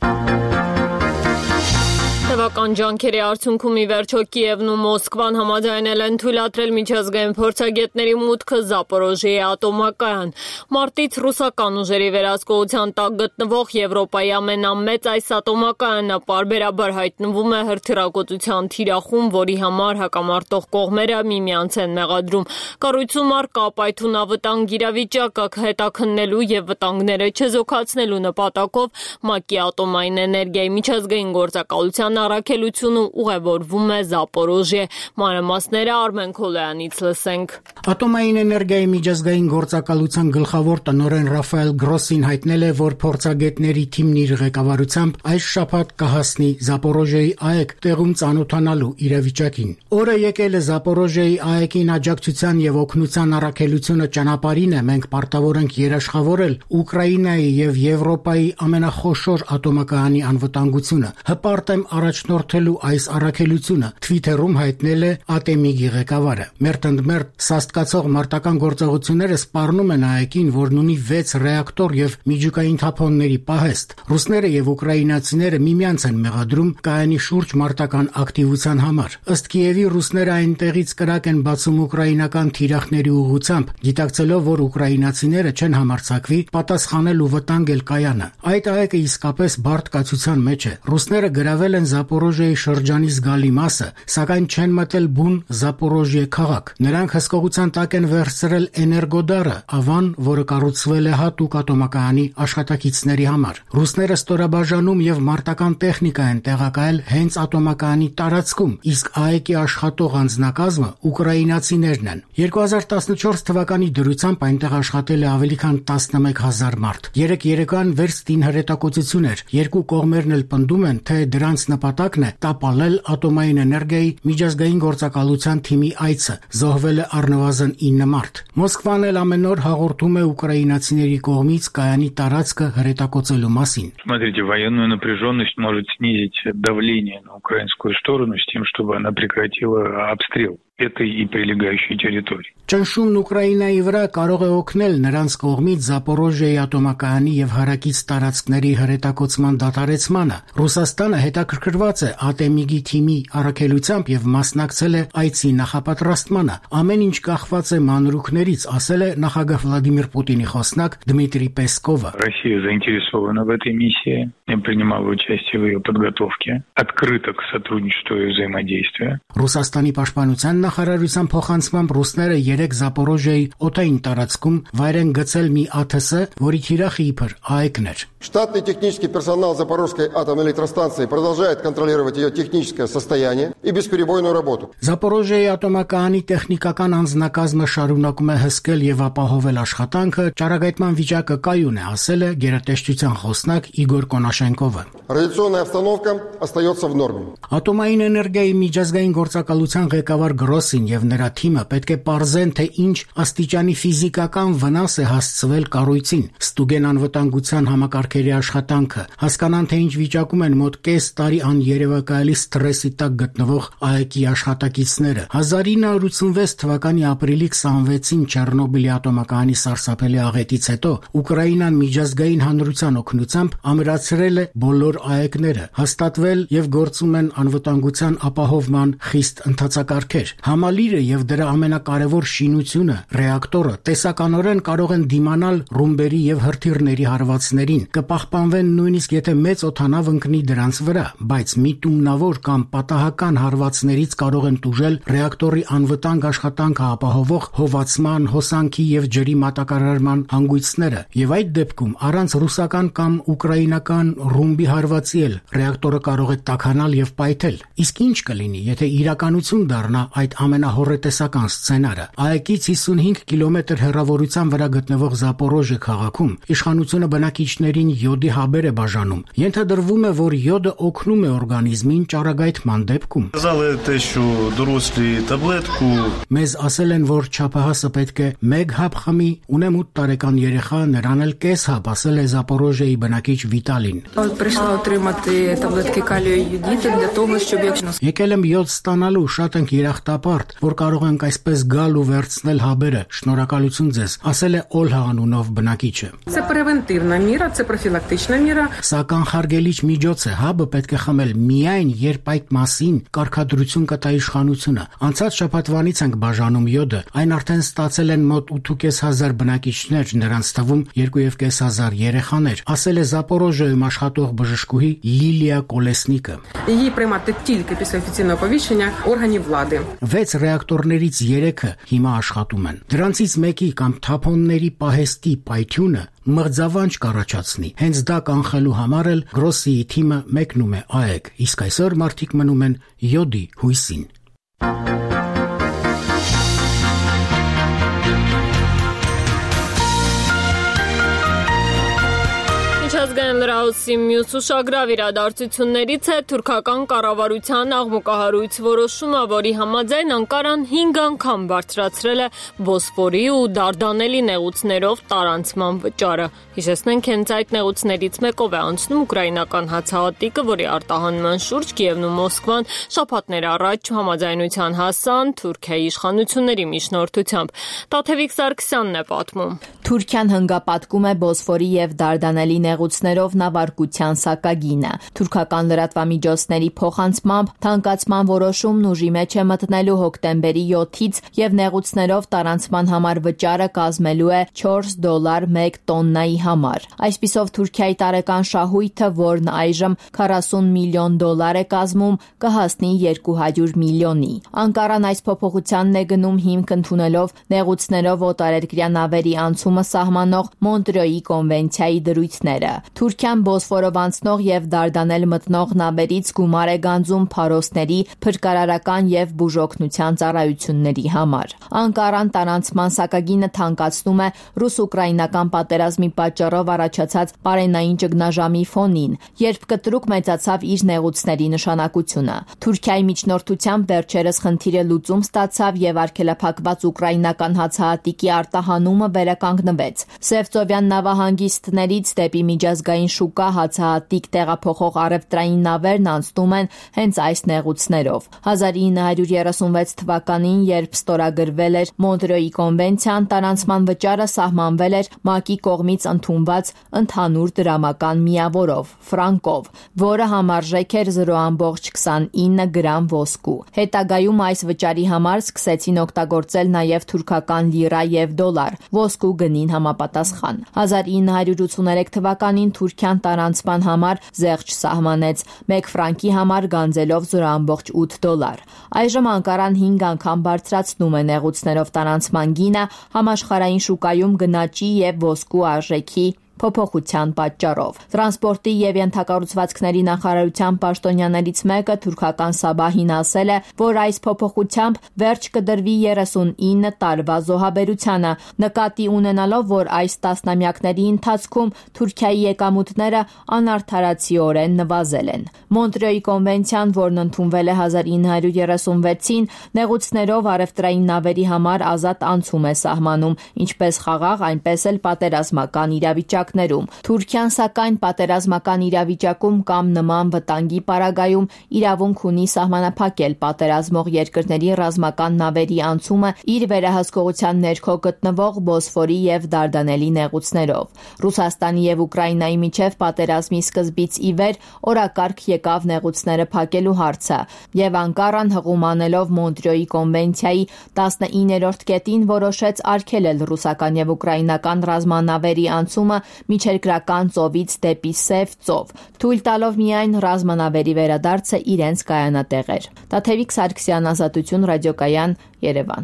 Տևական ջանքերի արդյունքում ի վերջո Կիևն ու Մոսկվան համաձայնել են թույլատրել միջազգային փորձագետների մուտքը Զապորոժիեի ատոմակայան։ Մարտից ռուսական ուժերի վերահսկողության տակ գտնվող Եվրոպայի ամենամեծ այս ատոմակայանը պարբերաբար հայտնվում է հրթիռակոծության թիրախում, որի համար հակամարտող կողմերը միմյանց են մեղադրում։ Կառույցում առկա պայթունավտանգ իրավիճակը հետաքննելու եւ վտանգները չեզոքացնելու նպատակով ՄԱԿ-ի ատոմային էներգիայի միջազգային գործակալության առաքելությունը ուղևորվում է Զապորոժիե։ Մանրամասները Արմեն Քոլոյանից լսենք։ Ատոմային էներգիայի միջազգային գործակալության գլխավոր տնօրեն Ռաֆայել Գրոսին հայտնել է, որ փորձագետների թիմն իր ղեկավարությամբ այս շաբաթ կհասնի Զապորոժիեի ԱԷԿ տեղում ծանոթանալու իրավիճակին։ Օրը եկել է Զապորոժիեի ԱԵԿ-ին աջակցության եւ օգնության առաքելությունը ճանապարհին է, մենք պարտավոր ենք երաշխավորել Ուկրաինայի եւ Եվրոպայի ամենախոշոր ատոմակայանի անվտանգությունը։ Հպարտ եմ առաջնորդելու այս առաքելությունը, Twitter-ում հայտնել է ԱՏՄԻ-ի ղեկավարը։ Մերթընդմերթ սաստկացող մարտական գործողությունները սպառնում են ԱԵԿ-ին, որն ունի վեց ռեակտոր եւ միջուկային թափոնների պահեստ։ Ռուսները եւ ուկրաինացիները միմյանց են մեղադրում կայանի շուրջ մարտական ակտիվության համար։ Ըստ Կիևի ռուսները այնտեղից կրակ են բացում ուկրաինական թիրախների ուղղությամբ, գիտակցելով, որ ուկրաինացիները չեն համարձակվի պատասխանել ու վտանգել կայանը։ Այդ ԱԵԿ-ը իսկապես բարդ կացության մեջ է։ Ռուսները գրավել են Զապորոժիեի շրջանի զգալի մասը, սակայն չեն մտել բուն Զապորոժիե քաղաք։ Նրանք հսկողության տակ են վերցրել Էներգոդարը, ավան, որը կառուցվել է հատուկ ատոմակայանի աշխատակիցների համար։ Ռուսները ստորաբաժանում եւ մարտական տեխնիկա են տեղակայել հենց ատոմակայանի տարածքում, իսկ ԱԵԿ-ի աշխատող անձնակազմը ուկրաինացիներն են։ երկու հազար տասնչորս թվականի դրությամբ այնտեղ աշխատել է ավելի քան տասնմեկ հազար մարդ։ Երեք երեկոյան վերստին հրետակոծություն էր։ Երկու կողմերն էլ պնդում են, թե դրանց նպատակն է տապալել ատոմային էներգիայի միջազգային գործակալության թիմի այցը։ Զոհվել է առնվազն ինը մարդ։ Մոսկվան էլ ամեն օր հաղորդում է ուկրաինացիների կողմից կայանի տարածքը հրետակոծելու մասին։ Смотрите, военную напряженность может снизить давление на украинскую сторону с тем, чтобы она прекратила обстрел этой и прилегающей территории. Ճնշումն Ուկրաինայի վրա կարող է օգնել նրանց կողմից Զապորոժիեի ատոմակայանի եւ հարակից տարածքների հրետակոծման դադարեցմանը։ Ռուսաստանը հետաքրքրված է ԱՏՄԻ-ի թիմի առաքելությամբ եւ մասնակցել է այցի նախապատրաստմանը։ Ամեն ինչ կախված է մանրուքներից, ասել է նախագահ Վլադիմիր Պուտինի խոսնակ Դմիտրի Պեսկովը։ Россия заинтересована в этой миссии, принимала участие в ее подготовке, открыта к сотрудничеству и взаимодействию. Ռուսաստանի պաշտպանության նախարարության փոխանցմամբ ռուսները երեք Զապորոժիեի օդային տարածքում վայր են գցել մի ԱԹՍ, որի թիրախը իբր ԱԵԿ-ն էր։ Штатный технический персонал Запорожской атомной электростанции продолжает контролировать ее техническое состояние и бесперебойную работу. Զապորոժիեի ատոմակայանի տեխնիկական անձնակազմը շարունակում է հսկել եւ ապահովել աշխատանքը, ճառագայթման վիճակը կայուն է, ասել է գերատեսչության խոսնակ Իգոր Կոնաշենկովը։ Радиационная обстановка остается в норме. Ատոմային էներգիայի միջազգային գործակալության ղեկավար Գրոսին եւ նրա թիմը պետք է պարզեն, թե ինչ աստիճանի ֆիզիկական վնաս է հասցվել կառույցին, ստուգեն անվտանգության համակարգերի աշխատանքը, հասկանան, թե ինչ վիճակում են մոտ կես տարի աներևակայալի սթրեսի տակ գտնվող ԱԷԿ-ի աշխատակիցները։ հազար ինը հարյուր ութսունվեց թվականի ապրիլի քսանվեցին Չեռնոբիլի ատոմակայանի սարսափելի աղետից հետո Ուկրաինան միջազգային հանրության օգնությամբ ամրացրել է բոլոր ԱԷԿ-ները, հաստատվել եւ գործում են անվտանգության ապահովման խիստ ընթացակարգեր։ Համալիրը եւ դրա ամենակարևոր շինությունը, ռեակտորը, տեսականորեն կարող են դիմանալ ռումբերի եւ հրթիռների հարվածներին, կպահպանվեն նույնիսկ եթե մեծ օդանավ ընկնի դրանց վրա, բայց միտումնավոր կամ պատահական հարվածներից կարող են տուժել ռեակտորի անվտանգ աշխատանքը ապահովող հովացման, հոսանքի եւ ջրի մատակարարման հանգույցները, եւ այդ դեպքում առանց ռուսական կամ ուկրաինական ռումբի հարվածի էլ ռեակտորը կարող է տաքանալ եւ պայթել։ Իսկ ինչ կլինի, եթե իրականություն դառնա այդ ամենահոռետեսական սցենարը։ ԱԷԿ-ից հիսունհինգ կիլոմետր հեռավորության վրա գտնվող Զապորոժե քաղաքում իշխանությունը բնակիչներին յոդի հաբեր է բաժանում։ Ենթադրվում է, որ յոդը օգնում է օրգանիզմին ճառագայթման դեպքում։ Մեզ ասել են, որ չափահասը պետք է մեկ հաբ խմի, ունեմ ութ տարեկան երեխա, նրան էլ կես հաբ, ասել է Զապորոժեի բնակիչ Վիտալին։ Եկել եմ յոդ ստանալու, շատ ենք երախտապարտ, որ կարող ենք այսպես գալ ու վերցնել հաբերը, շնորհակալություն ձեզ, ասել է Օլհա անունով բնակիչը։ Սա կանխարգելիչ միջոց է, հաբը պետք է խմել միայն, երբ այդ մասին կարգադրություն կտա իշխանությունը։ Անցած շաբաթվանից ենք բաժանում յոդը, այն արդեն ստացել են մոտ ութ հազար բնակիչներ, նրանց թվում երկու և կես հազար երեխաներ, ասել է Զապորոժեում աշխատող բժշկուհի Լիլիա Կոլեսնիկը։ Վեց ռեակտորներից երեքը հիմա աշխատում են։ Դրանցից մեկի կամ թափոնների պահեստի պայթյունը մղձավանջ կառաջացնի։ Հենց դա կանխելու համար էլ Գրոսիի թիմը մեկնում է ԱԷԿ, իսկ այսօր մարդիկ մնում են յոդի հույսին։ Միջազգային լրահոսի մյուս ուշագրավ իրադարձություններից է թուրքական կառավարության աղմուկահարույց որոշումը, որի համաձայն Անկարան հինգ անգամ բարձրացրել է Բոսֆորի ու Դարդանելի նեղուցներով տարանցման վճարը։ Հիշեցնենք, հենց այդ նեղուցներից մեկով է անցնում ուկրաինական հացահատիկը, որի արտահանման շուրջ Կիևն ու Մոսկվան շաբաթներ առաջ համաձայնության հասան Թուրքիայի իշխանությունների միջնորդությամբ։ Տաթևիկ Սարգսյանն է պատմում։ Թուրքիան հնգապատկում է Բոսֆորի եւ Դարդանելի նեղուցներով նավարկության սակագինը։ Թուրքական լրատվամիջոցների փոխանցմամբ թանկացման որոշումն ուժի մեջ է մտնելու հոկտեմբերի յոթից եւ նեղուցներով տարանցման համար վճարը կազմելու է չորս դոլար մեկ տոննայի համար։ Այսպիսով Թուրքիայի տարեկան շահույթը, որն այժմ քառասուն միլիոն դոլար է կազմում, կհասնի երկու հարյուր միլիոնի։ Անկարան այս փոփոխությանն է գնում հիմք ընդունելով նեղուցներով օտարերկրյա նավերի անցումը սահմանող Մոնտրեոյի կոնվենցիայի դրույթները։ Թուրքիան Բոսֆորով անցնող եւ Դարդանել մտնող նավերից գումար է գանձում փարոսների, փրկարարական եւ բուժօգնության ծառայությունների համար։ Անկարան տարանցման սակագինը թանկացնում է ռուս-ուկրաինական պատերազմի պատճառով առաջացած պարենային ճգնաժամի ֆոնին, երբ կտրուկ մեծացավ իր նեղուցների նշանակությունը։ Թուրքիայի միջնորդությամբ վերջերս խնդիրը լուծում ստացավ եւ արգելափակված ուկրաինական հացահատիկի արտահանումը վերականգնվեց։ Սևծովյան նավահանգիստներից դեպի միջազգային շուկա հացահատիկ տեղափոխող առևտրային նավերն անցնում են հենց այս նեղուցներով։ հազար ինը հարյուր երեսունվեց թվականին, երբ ստորագրվել էր Մոնտրեոյի կոնվենցիան, տարանցման վճարը սահմանվել էր ՄԱԿ-ի կողմից ընդունված ընդհանուր դրամական միավորով՝ ֆրանկով, որը համարժեք էր զրո ամբողջ քսանինը գրամ ոսկու։ Հետագայում այս վճարի համար սկսեցին օգտագործել նաև թուրքական լիրա եւ դոլար, ոսկու գնին համապատասխան։ հազար ինը հարյուր ութսուներեք թվականին Թուրքիան տարանցման համար զեղչ սահմանեց, մեկ ֆրանկի համար գանձելով զրո ամբողջ ութ դոլար։ Այժմ Անկարան հինգ անգամ բարձրացնում է նեղուցներով տարանցման գինը համաշխարհային շուկայում գնաճի եւ ոսկու արժեքի փոփոխության պատճառով։ Տրանսպորտի եւ ենթակառուցվածքների նախարարության պաշտոնյաներից մեկը թուրքական Սաբահին ասել է, որ այս փոփոխությամբ վերջ կդրվի երեսունինը տարվա զոհաբերությանը, նկատի ունենալով, որ այս տասնամյակների ընթացքում Թուրքիայի եկամուտները անարդարացիորեն նվազել են։ Մոնտրեոյի կոնվենցիան, որն ընդունվել է հազար ինը հարյուր երեսունվեցին, նեղուցներով առևտրային նավերի համար ազատ անցում է սահմանում, ինչպես խաղաղ, այնպես էլ պատերազմական իրավիճակներում։ Թուրքիան, սակայն, պատերազմական իրավիճակում կամ նման վտանգի պարագայում իրավունք ունի սահմանափակել պատերազմող երկրների ռազմական նավերի անցումը իր վերահսկողության ներքո գտնվող Բոսֆորի եւ Դարդանելի նեղուցներով։ Ռուսաստանի եւ Ուկրաինայի միջև պատերազմի սկզբից ի վեր օրակարգ եկավ նեղուցները փակելու հարցը, եւ Անկարան հղում անելով Մոնտրեոյի կոնվենցիայի տասնիններորդ կետին որոշեց արգելել ռուսական եւ ուկրաինական ռազմանավերի անցումը միջերկրական ծովից դեպի Սև ծով, թույլ տալով միայն ռազմանավերի վերադարձը իրենց կայանատեղեր։ Տաթևիկ Սարգսյան, Ազատություն, ռադիոկայան, Երևան։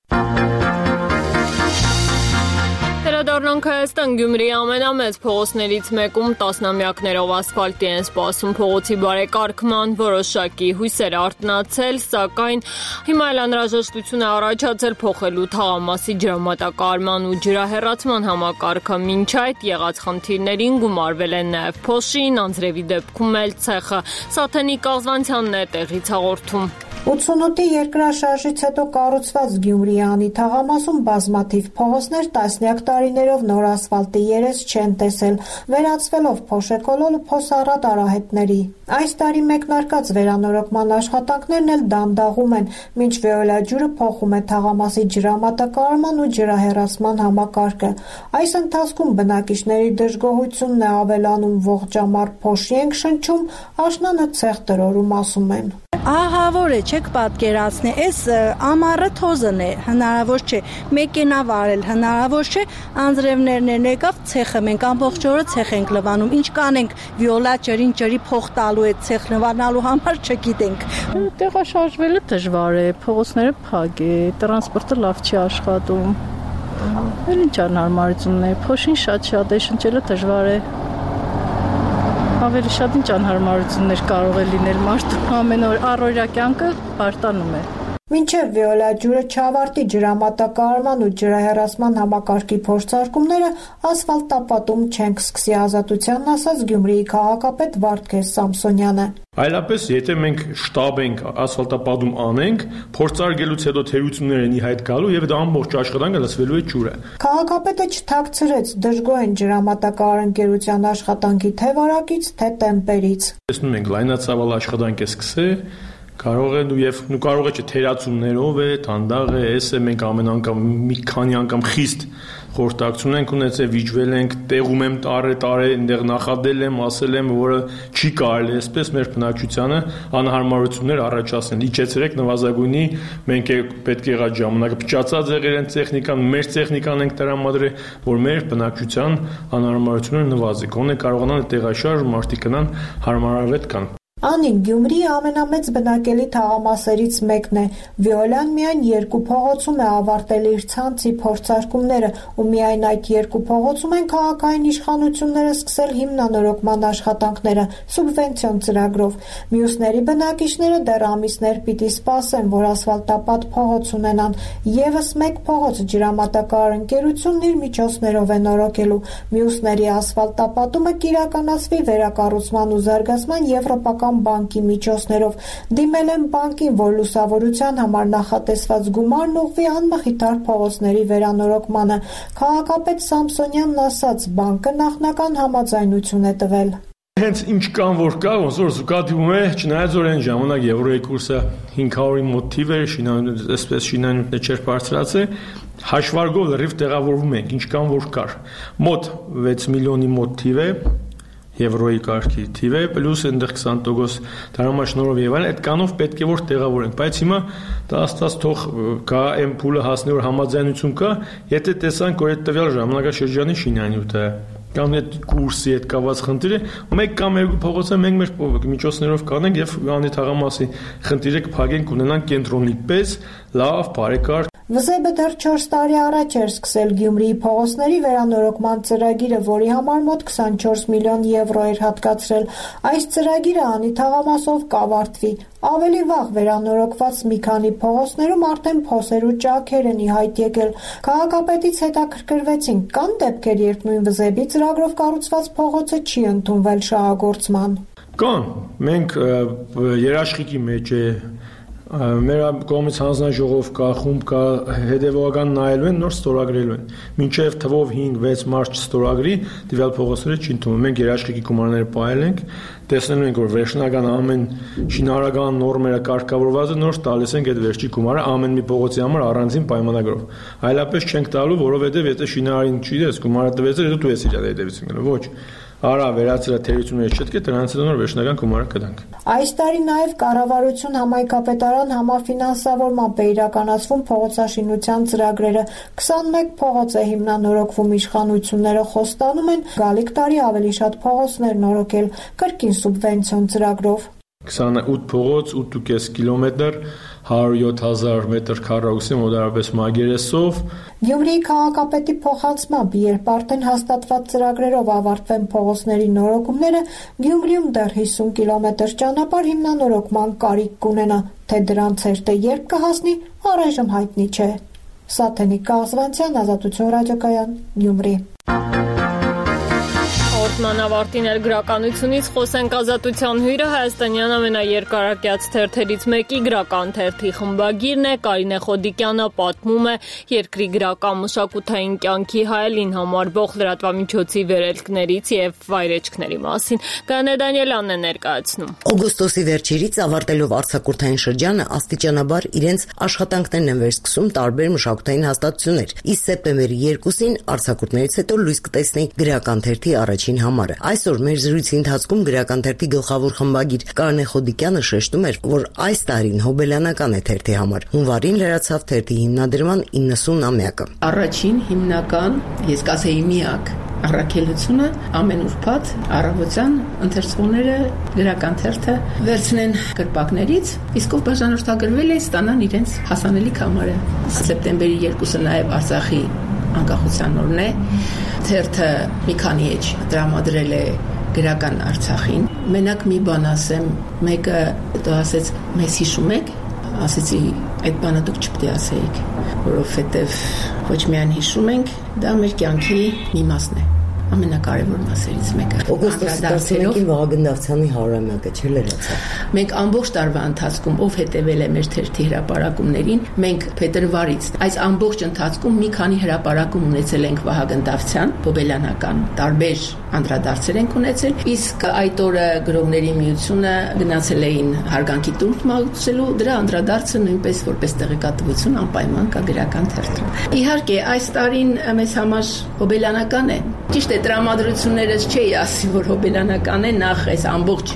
Վերադառնանք Հայաստան, Գյումրիի ամենամեծ փողոցներից մեկում տասնամյակներով ասֆալտի են սպասում փողոցի բարեկարգման որոշակի հույսեր արթնացել, սակայն հիմա էլ անհրաժեշտություն է առաջացել փոխելու թաղամասի ջրամատակարարման ու ջրահեռացման համակարգը։ Մինչ այդ եղած խնդիրներին գումարվել են նաև փոշին, անձրևի դեպքում էլ ցեխը։ Սաթենիկ Կաղզանցյանն է տեղից հաղորդում։ ութսունութի երկրաշարժից հետո կառուցված Գյումրիանի թաղամասում բազմաթիվ փողոցներ տասնյակ տարիներով նոր ասֆալտի երես չեն տեսել, վերածվելով փոշեկոլոլ ու փոսառատ արահետների։ Այս տարի մեկնարկած վերանորոգման աշխատանքներն էլ դանդաղում են, մինչ Վեոլա ջուրը փոխում է թաղամասի ջրամատակարարման ու ջրահեռացման համակարգը։ Այս ընթացքում բնակիչների դժգոհությունն է ավելանում, ողջամառ փոշի ենք շնչում, աշնանը ցեխ տրորում, ասում են։ Ահավոր է, չեք պատկերացնի, այս ամառը թոզն է, հնարավոր չէ, մեկենա վարել, հնարավոր չէ, անձրևներն են եկավ ցեխը, մենք ամբողջ օրը ցեխ ենք լվանում, ինչ կանենք, Վիոլա ջրին ջրի փող տալու է ցեխ լվանալու համար չգիտենք։ Տեղաշարժվելը դժվար է, փողոցները փակ է, տրանսպորտը լավ չի աշխատում։ Էլ ինչ անհարմարություններ, փոշին շատ-շատ է, շնչելը դժվար է։ Ավելի շատ ինչ անհարմարություններ կարող է լինել մարդու, ամեն օր առօրյա կյանքը բարդանում է։ Մինչև Վիոլա ջուրը չավարտի ջրամատակարարման ու ջրահեռացման համակարգի փորձարկումները, ասֆալտապատում չենք սկսի, Ազատությանն ասաց Գյումրիի քաղաքապետ Վարդգես Սամսոնյանը։ Այլապես, եթե մենք շտաբ ենք ասֆալտապատում անենք, փորձարկելուց հետո թերություններ են ի հայտ գալու եւ դա ամբողջ աշխատանքը լսվելու է ջուրը։ Քաղաքապետը չթաքցրեց, դժգոհ են ջրամատակարար ընկերության աշխատանքի թե վարակից, թե տեմպերից։ Տեսնում ենք, լայնածավալ աշխատանք է սկսել, կարող է ու եւ ու կարող է չէ թերացումներով է, դանդաղ է, էս է մենք ամեն անգամ մի քանի անգամ խիստ խորհրդակցություն ենք ունեցել, վիճվել ենք, տեղում եմ տարե տարե, այնտեղ նախադել եմ, ասել եմ, որը չի կարելի այսպես մեր բնակչությանը անհարմարություններ առաջացնել։ Իջեցրեք նվազագույնի, մենք պետք է եղած ժամանակը փճացած եղել են տեխնիկան, մեր տեխնիկան ենք տրամադրել, որ մեր բնակչության անհարմարությունները նվազի։ Գոնե կարողանան տեղաշարժ մարդիկ գնան հարմարավետ կան։ Անին Գյումրիի ամենամեծ բնակելի թաղամասերից մեկն է։ Վիոլան միայն երկու փողոցում է ավարտել իր ցանցի փորձարկումները ու միայն այդ երկու փողոցում են քաղաքային իշխանությունները սկսել հիմնանորոգման աշխատանքները սուբվենցիոն ծրագրով։ Մյուսների բնակիչները դեռ ամիսներ պիտի սպասեն, որ ասֆալտապատ փողոց ունենան։ Եվս մեկ փողոց ջրամատակարար ընկերությունն իր միջոցներով է նորոգելու։ Մյուսների ասֆալտապատումը կիրականացվի վերակառուցման ու զարգացման եվրոպական բանկի միջոցներով։ Դիմել են բանկին, որ լուսավորության համար նախատեսված գումարն ուղղվի անմխիթար փողոցների վերանորոգմանը։ Քաղաքապետ Սամսոնյանն ասաց, բանկը նախնական համաձայնություն է տվել։ Հենց ինչ կան որ կա, ոնց որ զուգադիպում է, չնայած որ այն ժամանակ եվրոյի կուրսը հինգ հարյուրի մոտ թիվ էր, այսպես շինանյութը չէր բարձրացել, հաշվարկով լրիվ տեղավորվում ենք, ինչ կան որ կար։ Մոտ վեց միլիոնի մոտ թիվ է, եվրոյի կարգի թիվ է, պլյուս այնտեղ քսան տոկոս դրամաշնորհով եւ այլն, այդ կանով պետք է որ տեղավորենք, բայց հիմա դա աստված թող կա այն փուլը հասնի որ համաձայնություն կա, եթե տեսանք որ այդ տվյալ ժամանակաշրջանի շինանյութը կամ այդ կուրսի հետ կապված խնդիրը, մեկ կամ երկու փողոցը մենք մեր միջոցներով կանենք եւ անի թաղամասի խնդիրը կփակենք, ունենանք կենտրոնի պես լավ բարեկարգ։ Վզեբը դեռ չորս տարի առաջ էր սկսել Գյումրիի փողոցների վերանորոգման ծրագիրը, որի համար մոտ քսանչորս միլիոն եվրո էր հատկացրել։ Այս ծրագիրը անի թաղամասով կավարտվի։ Ավելի վաղ վերանորոգված մի քանի փողոցներում արդեն փոսեր ու ճաքեր են ի հայտ եկել։ Քաղաքապետից հետաքրքրվեցին, կան դեպքեր, երբ նույն Վզեբի ծրագրով կառուցված փողոցը չի ընդունվել շահագործման։ Կան, մենք երաշխիքի մեջ է մեր կողմից հանձնաժողով կա, խումբ կա, հետևողական նայելու են, նոր ստորագրելու են։ Մինչև թվով հինգ վեց մարդ չստորագրի, տվյալ փողոցները չի ընդունում։ Մենք երաշխիքի գումարները պահել ենք, տեսնելու ենք, որ վերջնական ամեն շինարարական նորմերը կարգավորված է, նոր տալիս ենք այդ վերջի գումարը ամեն մի փողոցի համար առանձին պայմանագրով։ Այլապես չենք տալու, որովհետև եթե շինարարին չգիտես, գումարը տվեց, հետո դու ես իր հետևից գնալու։ Ոչ։ Արա վերացրել թերությունները չտկե դրանից հետո նոր վերջնական գումարը կդանք։ Այս տարի նաև կառավարություն համայնքապետարան համաֆինանսավորմամբ է իրականացվում փողոցաշինության ծրագրերը։ քսանմեկ փողոց է հիմնանորոգվում, իշխանությունները խոստանում են գալիք տարի ավելի շատ փողոցներ նորոգել կրկին սուբվենցիոն ծրագրով։ քսանութ փողոց, ութ ու կես կիլոմետր, հարյուր ու յոթ հազար մետր քառակուսի մոտավորապես մագերեսով։ Գյումրիի քաղաքապետի փոխանցմամբ, երբ արդեն հաստատված ծրագրերով ավարտվեն փողոցների նորոգումները, Գյումրիում դեռ հիսուն կիլոմետր ճանապարհ հիմնանորոգման կարիք կունենա, թե դրանց հերթը երբ կհասնի, առայժմ հայտնի չէ։ Սաթենիկ Կաղզվանցյան, Ազատություն ռադիոկայան, Գյումրի։ Հաղորդման ավարտին էր գրականությունից խոսենք Ազատության հյուրը հայաստանյան ամենաերկարակյաց թերթերից մեկի գրական թերթի խմբագիրն է Կարինե Խոդիկյանը պատմում է երկրի գրական մշակութային կյանքի հայելին համարվող լրատվամիջոցի վերելքներից եւ վայրեջքների մասին։ Գաներ Դանիելյանն է ներկայացնում։ Օգոստոսի վերջերից ավարտելով արձակուրդային շրջանը աստիճանաբար իրենց աշխատանքներն են վերսկսում տարբեր մշակութային հաստատություններ։ Իսկ սեպտեմբերի երկուսին արձակուրդներից հետո լույս կտեսնի գրական թերթի առաջին համարը։ Այսօր մեր զրույցի ընթացքում գրական թերթի գլխավոր խմբագիր Կարինե Խոդիկյանը շեշտում էր, որ այս տարին հոբելյանական է թերթի համար։ Հունվարին լրացավ թերթի հիմնադրման իննսունամյակը։ Առաջին հիմնական, ես կասեի միակ առաքելությունը ամեն ուրբաթ առավոտյան ընթերցողները գրական թերթը վերցնեն կրպակներից, իսկ ով բաժանորդագրվել է, ստանան իրենց հասանելիք համարը։ Սեպտեմբերի երկուսը նաև Արցախի անկախության օրն է։ Թերթը մի քանի էջ տրամադրել է գրական Արցախին։ Մենակ մի բան ասեմ, մեկը դա ասեց, մեզ հիշում եք, ասեցի, այդ բանը դուք չպետք է ասեիք, որովհետև ոչ միայն հիշում ենք, դա մեր կյանքի մի մասն է, ամենակարևոր մասերից մեկը։ Օգոստոսի տասնմեկին Վահագն Դավթյանի հարյուրամյակը չէ լրացավ։ Մենք ամբողջ տարվա ընթացքում, ով հետևել է մեր թերթի հրապարակումներին, մենք փետրվարից այս ամբողջ ընթացքում մի քանի հրապարակում ունեցել ենք Վահագն Դավթյան, հոբելյանական, տարբեր անդրադարձեր ենք ունեցել, իսկ այդ օրը գրողների միությունը գնացել էին հարգանքի տուն մատուցելու, դրա անդրադարձը նույնպես որպես տեղեկատվություն անպայման կա գրական թերթում։ Իհարկե, այս տարին մեզ համար հոբելյանական է։ Ճիշտ է, տրամադրություններս չէի ասի, որ հոբելյանական է, նախ այս ամբողջ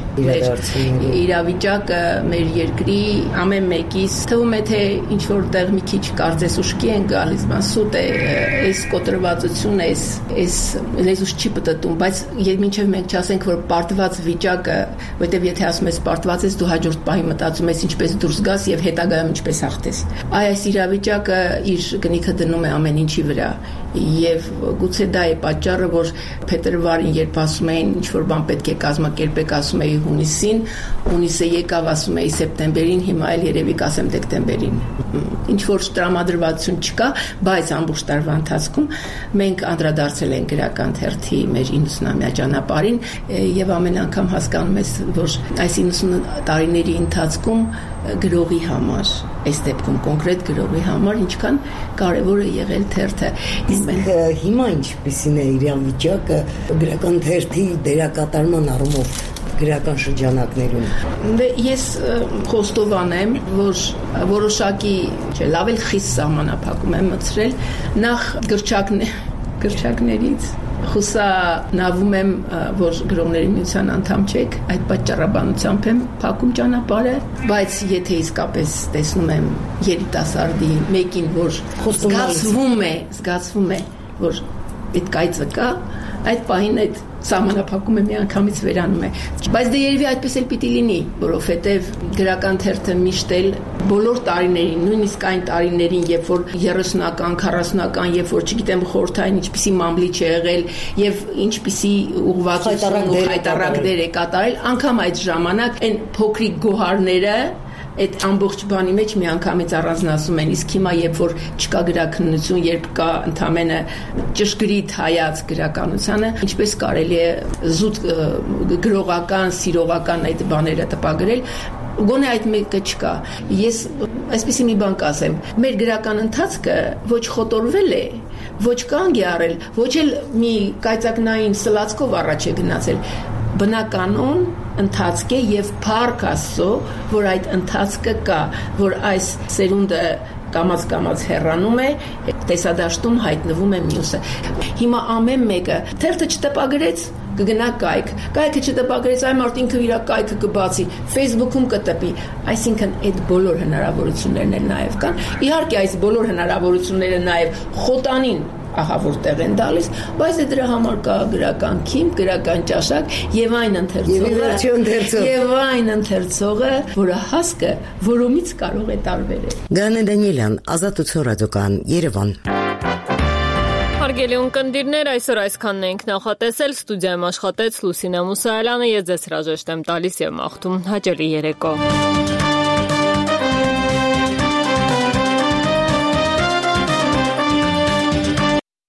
իրավիճակը մեր երկրի ամեն մեկիս թվում է, թե ինչ որտեղ մի քիչ կարծես ուշքի են գալիս, բան սուտ է, այս կոտրվածությունը, այս այս լեզուս չի պտտում, բայց մինչև մենք չասենք, որ պարտված վիճակը, որտեվ եթե ասում ես պարտված ես, դու հաջորդ պահի մտածում ես ինչպես դուրս գաս եւ հետագայում ինչպես հաղթես։ Այ այս իրավիճակը իր գնիքը դնում է ամեն ինչի վրա եւ գուցե դա է պատճառը, որ փետրվարին երբ ասում էին ինչ որ բան պետք է կազմակերպեք, ասում էի հունիսին, հունիսը եկավ, ասում էի սեպտեմբերին, հիմա էլ երևի կասեմ դեկտեմբերին։ Ինչ որ տրամադրվածություն չկա, բայց ամբողջ տարվա ընթացքում մենք անդրադարձել ենք գրական թերթի մեր իննսունամյա ճանապարհին եւ ամեն անգամ հասկանում ես, որ այս իննսուն տարիների ընթացքում գրողի համար, այս դեպքում կոնկրետ գրողի համար ինչքան կարևոր է եղել թերթը։ Հիմա ինչպիսին է իրավիճակը գրական թերթի դերակատարման առումով գրական շրջանակներում։ Դե ես խոստովան եմ, որ որոշակի, չէ, լավ էլ խիստ սահմանափակում եմ մտցրել նախ գրչակներ, գրչակներից խուսանավում եմ, որ գրողների միության անդամ չեք, այդ պատճառաբանությամբ եմ փակում ճանապարհը, բայց եթե իսկապես տեսնում եմ երիտասարդի մեկին, որ զգացվում է, զգացվում է, որ այդ կայծը կա, այդ պահին այդ սահմանափակումը միանգամից վերանում է։ Բայց դե երևի այդպես էլ պիտի լինի, որովհետև գրական թերթը միշտ էլ բոլոր տարիներին, նույնիսկ այն տարիներին, երբ որ երեսունական, քառասունական, երբ որ չգիտեմ խորհրդային ինչպիսի մամլիչ է եղել եւ ինչպիսի ուղղվածություն ու հայտարարակ դեր է կատարել, անգամ այդ ժամանակ այն փոքրիկ գոհարները այդ ամբողջ բանի մեջ միանգամից առանձնացում են, իսկ հիմա երբ որ չկա գրաքննություն, երբ կա ընդամենը ճշգրիտ հայաց գրականությանը, ինչպես կարելի է զուտ գրողական, սիրողական այդ բաները տպագրել, գոնե այդ մեկը չկա։ Ես այսպեսի մի բան կասեմ, մեր գրական ընթացքը ոչ խոտորվել է, ոչ կանգ է առել, ոչ էլ մի կայծակնային սլացքով առաջ է գնացել, բնականon ընթացք է եւ փառք Աստծո, որ այդ ընթացքը կա, որ այս սերունդը կամած-կամած հեռանում է, տեսադաշտում հայտնվում է մյուսը։ Հիմա ամեն մեկը թերթը չտպագրեց, կգնա կայք, կայքը չտպագրեց, այ մարդ ինքը իր կայքը կբացի, Facebook-ում կտպի, այսինքն այդ բոլոր հնարավորություններն էլ նաև կան։ Իհարկե այս բոլոր հնարավորությունները նաև խոտանին ահա որտեղ են տալիս, բայց դրա համար կա գրական քիմ, գրական ճաշակ եւ այն ընթերցողը, եւ այն ընթերցողը, որը հասկը որումից կարող է տարբերել։ Գանե Դանիելյան, Ազատություն ռադիոկան, Երևան։ Հարգելի ունկնդիրներ, այսօր այսքանն ենք նախատեսել, ստուդիայում աշխատեց Լուսինե Մուսայելյանը, ես ձեզ հրաժեշտ եմ տալիս եւ մաղթում հաճելի երեկո։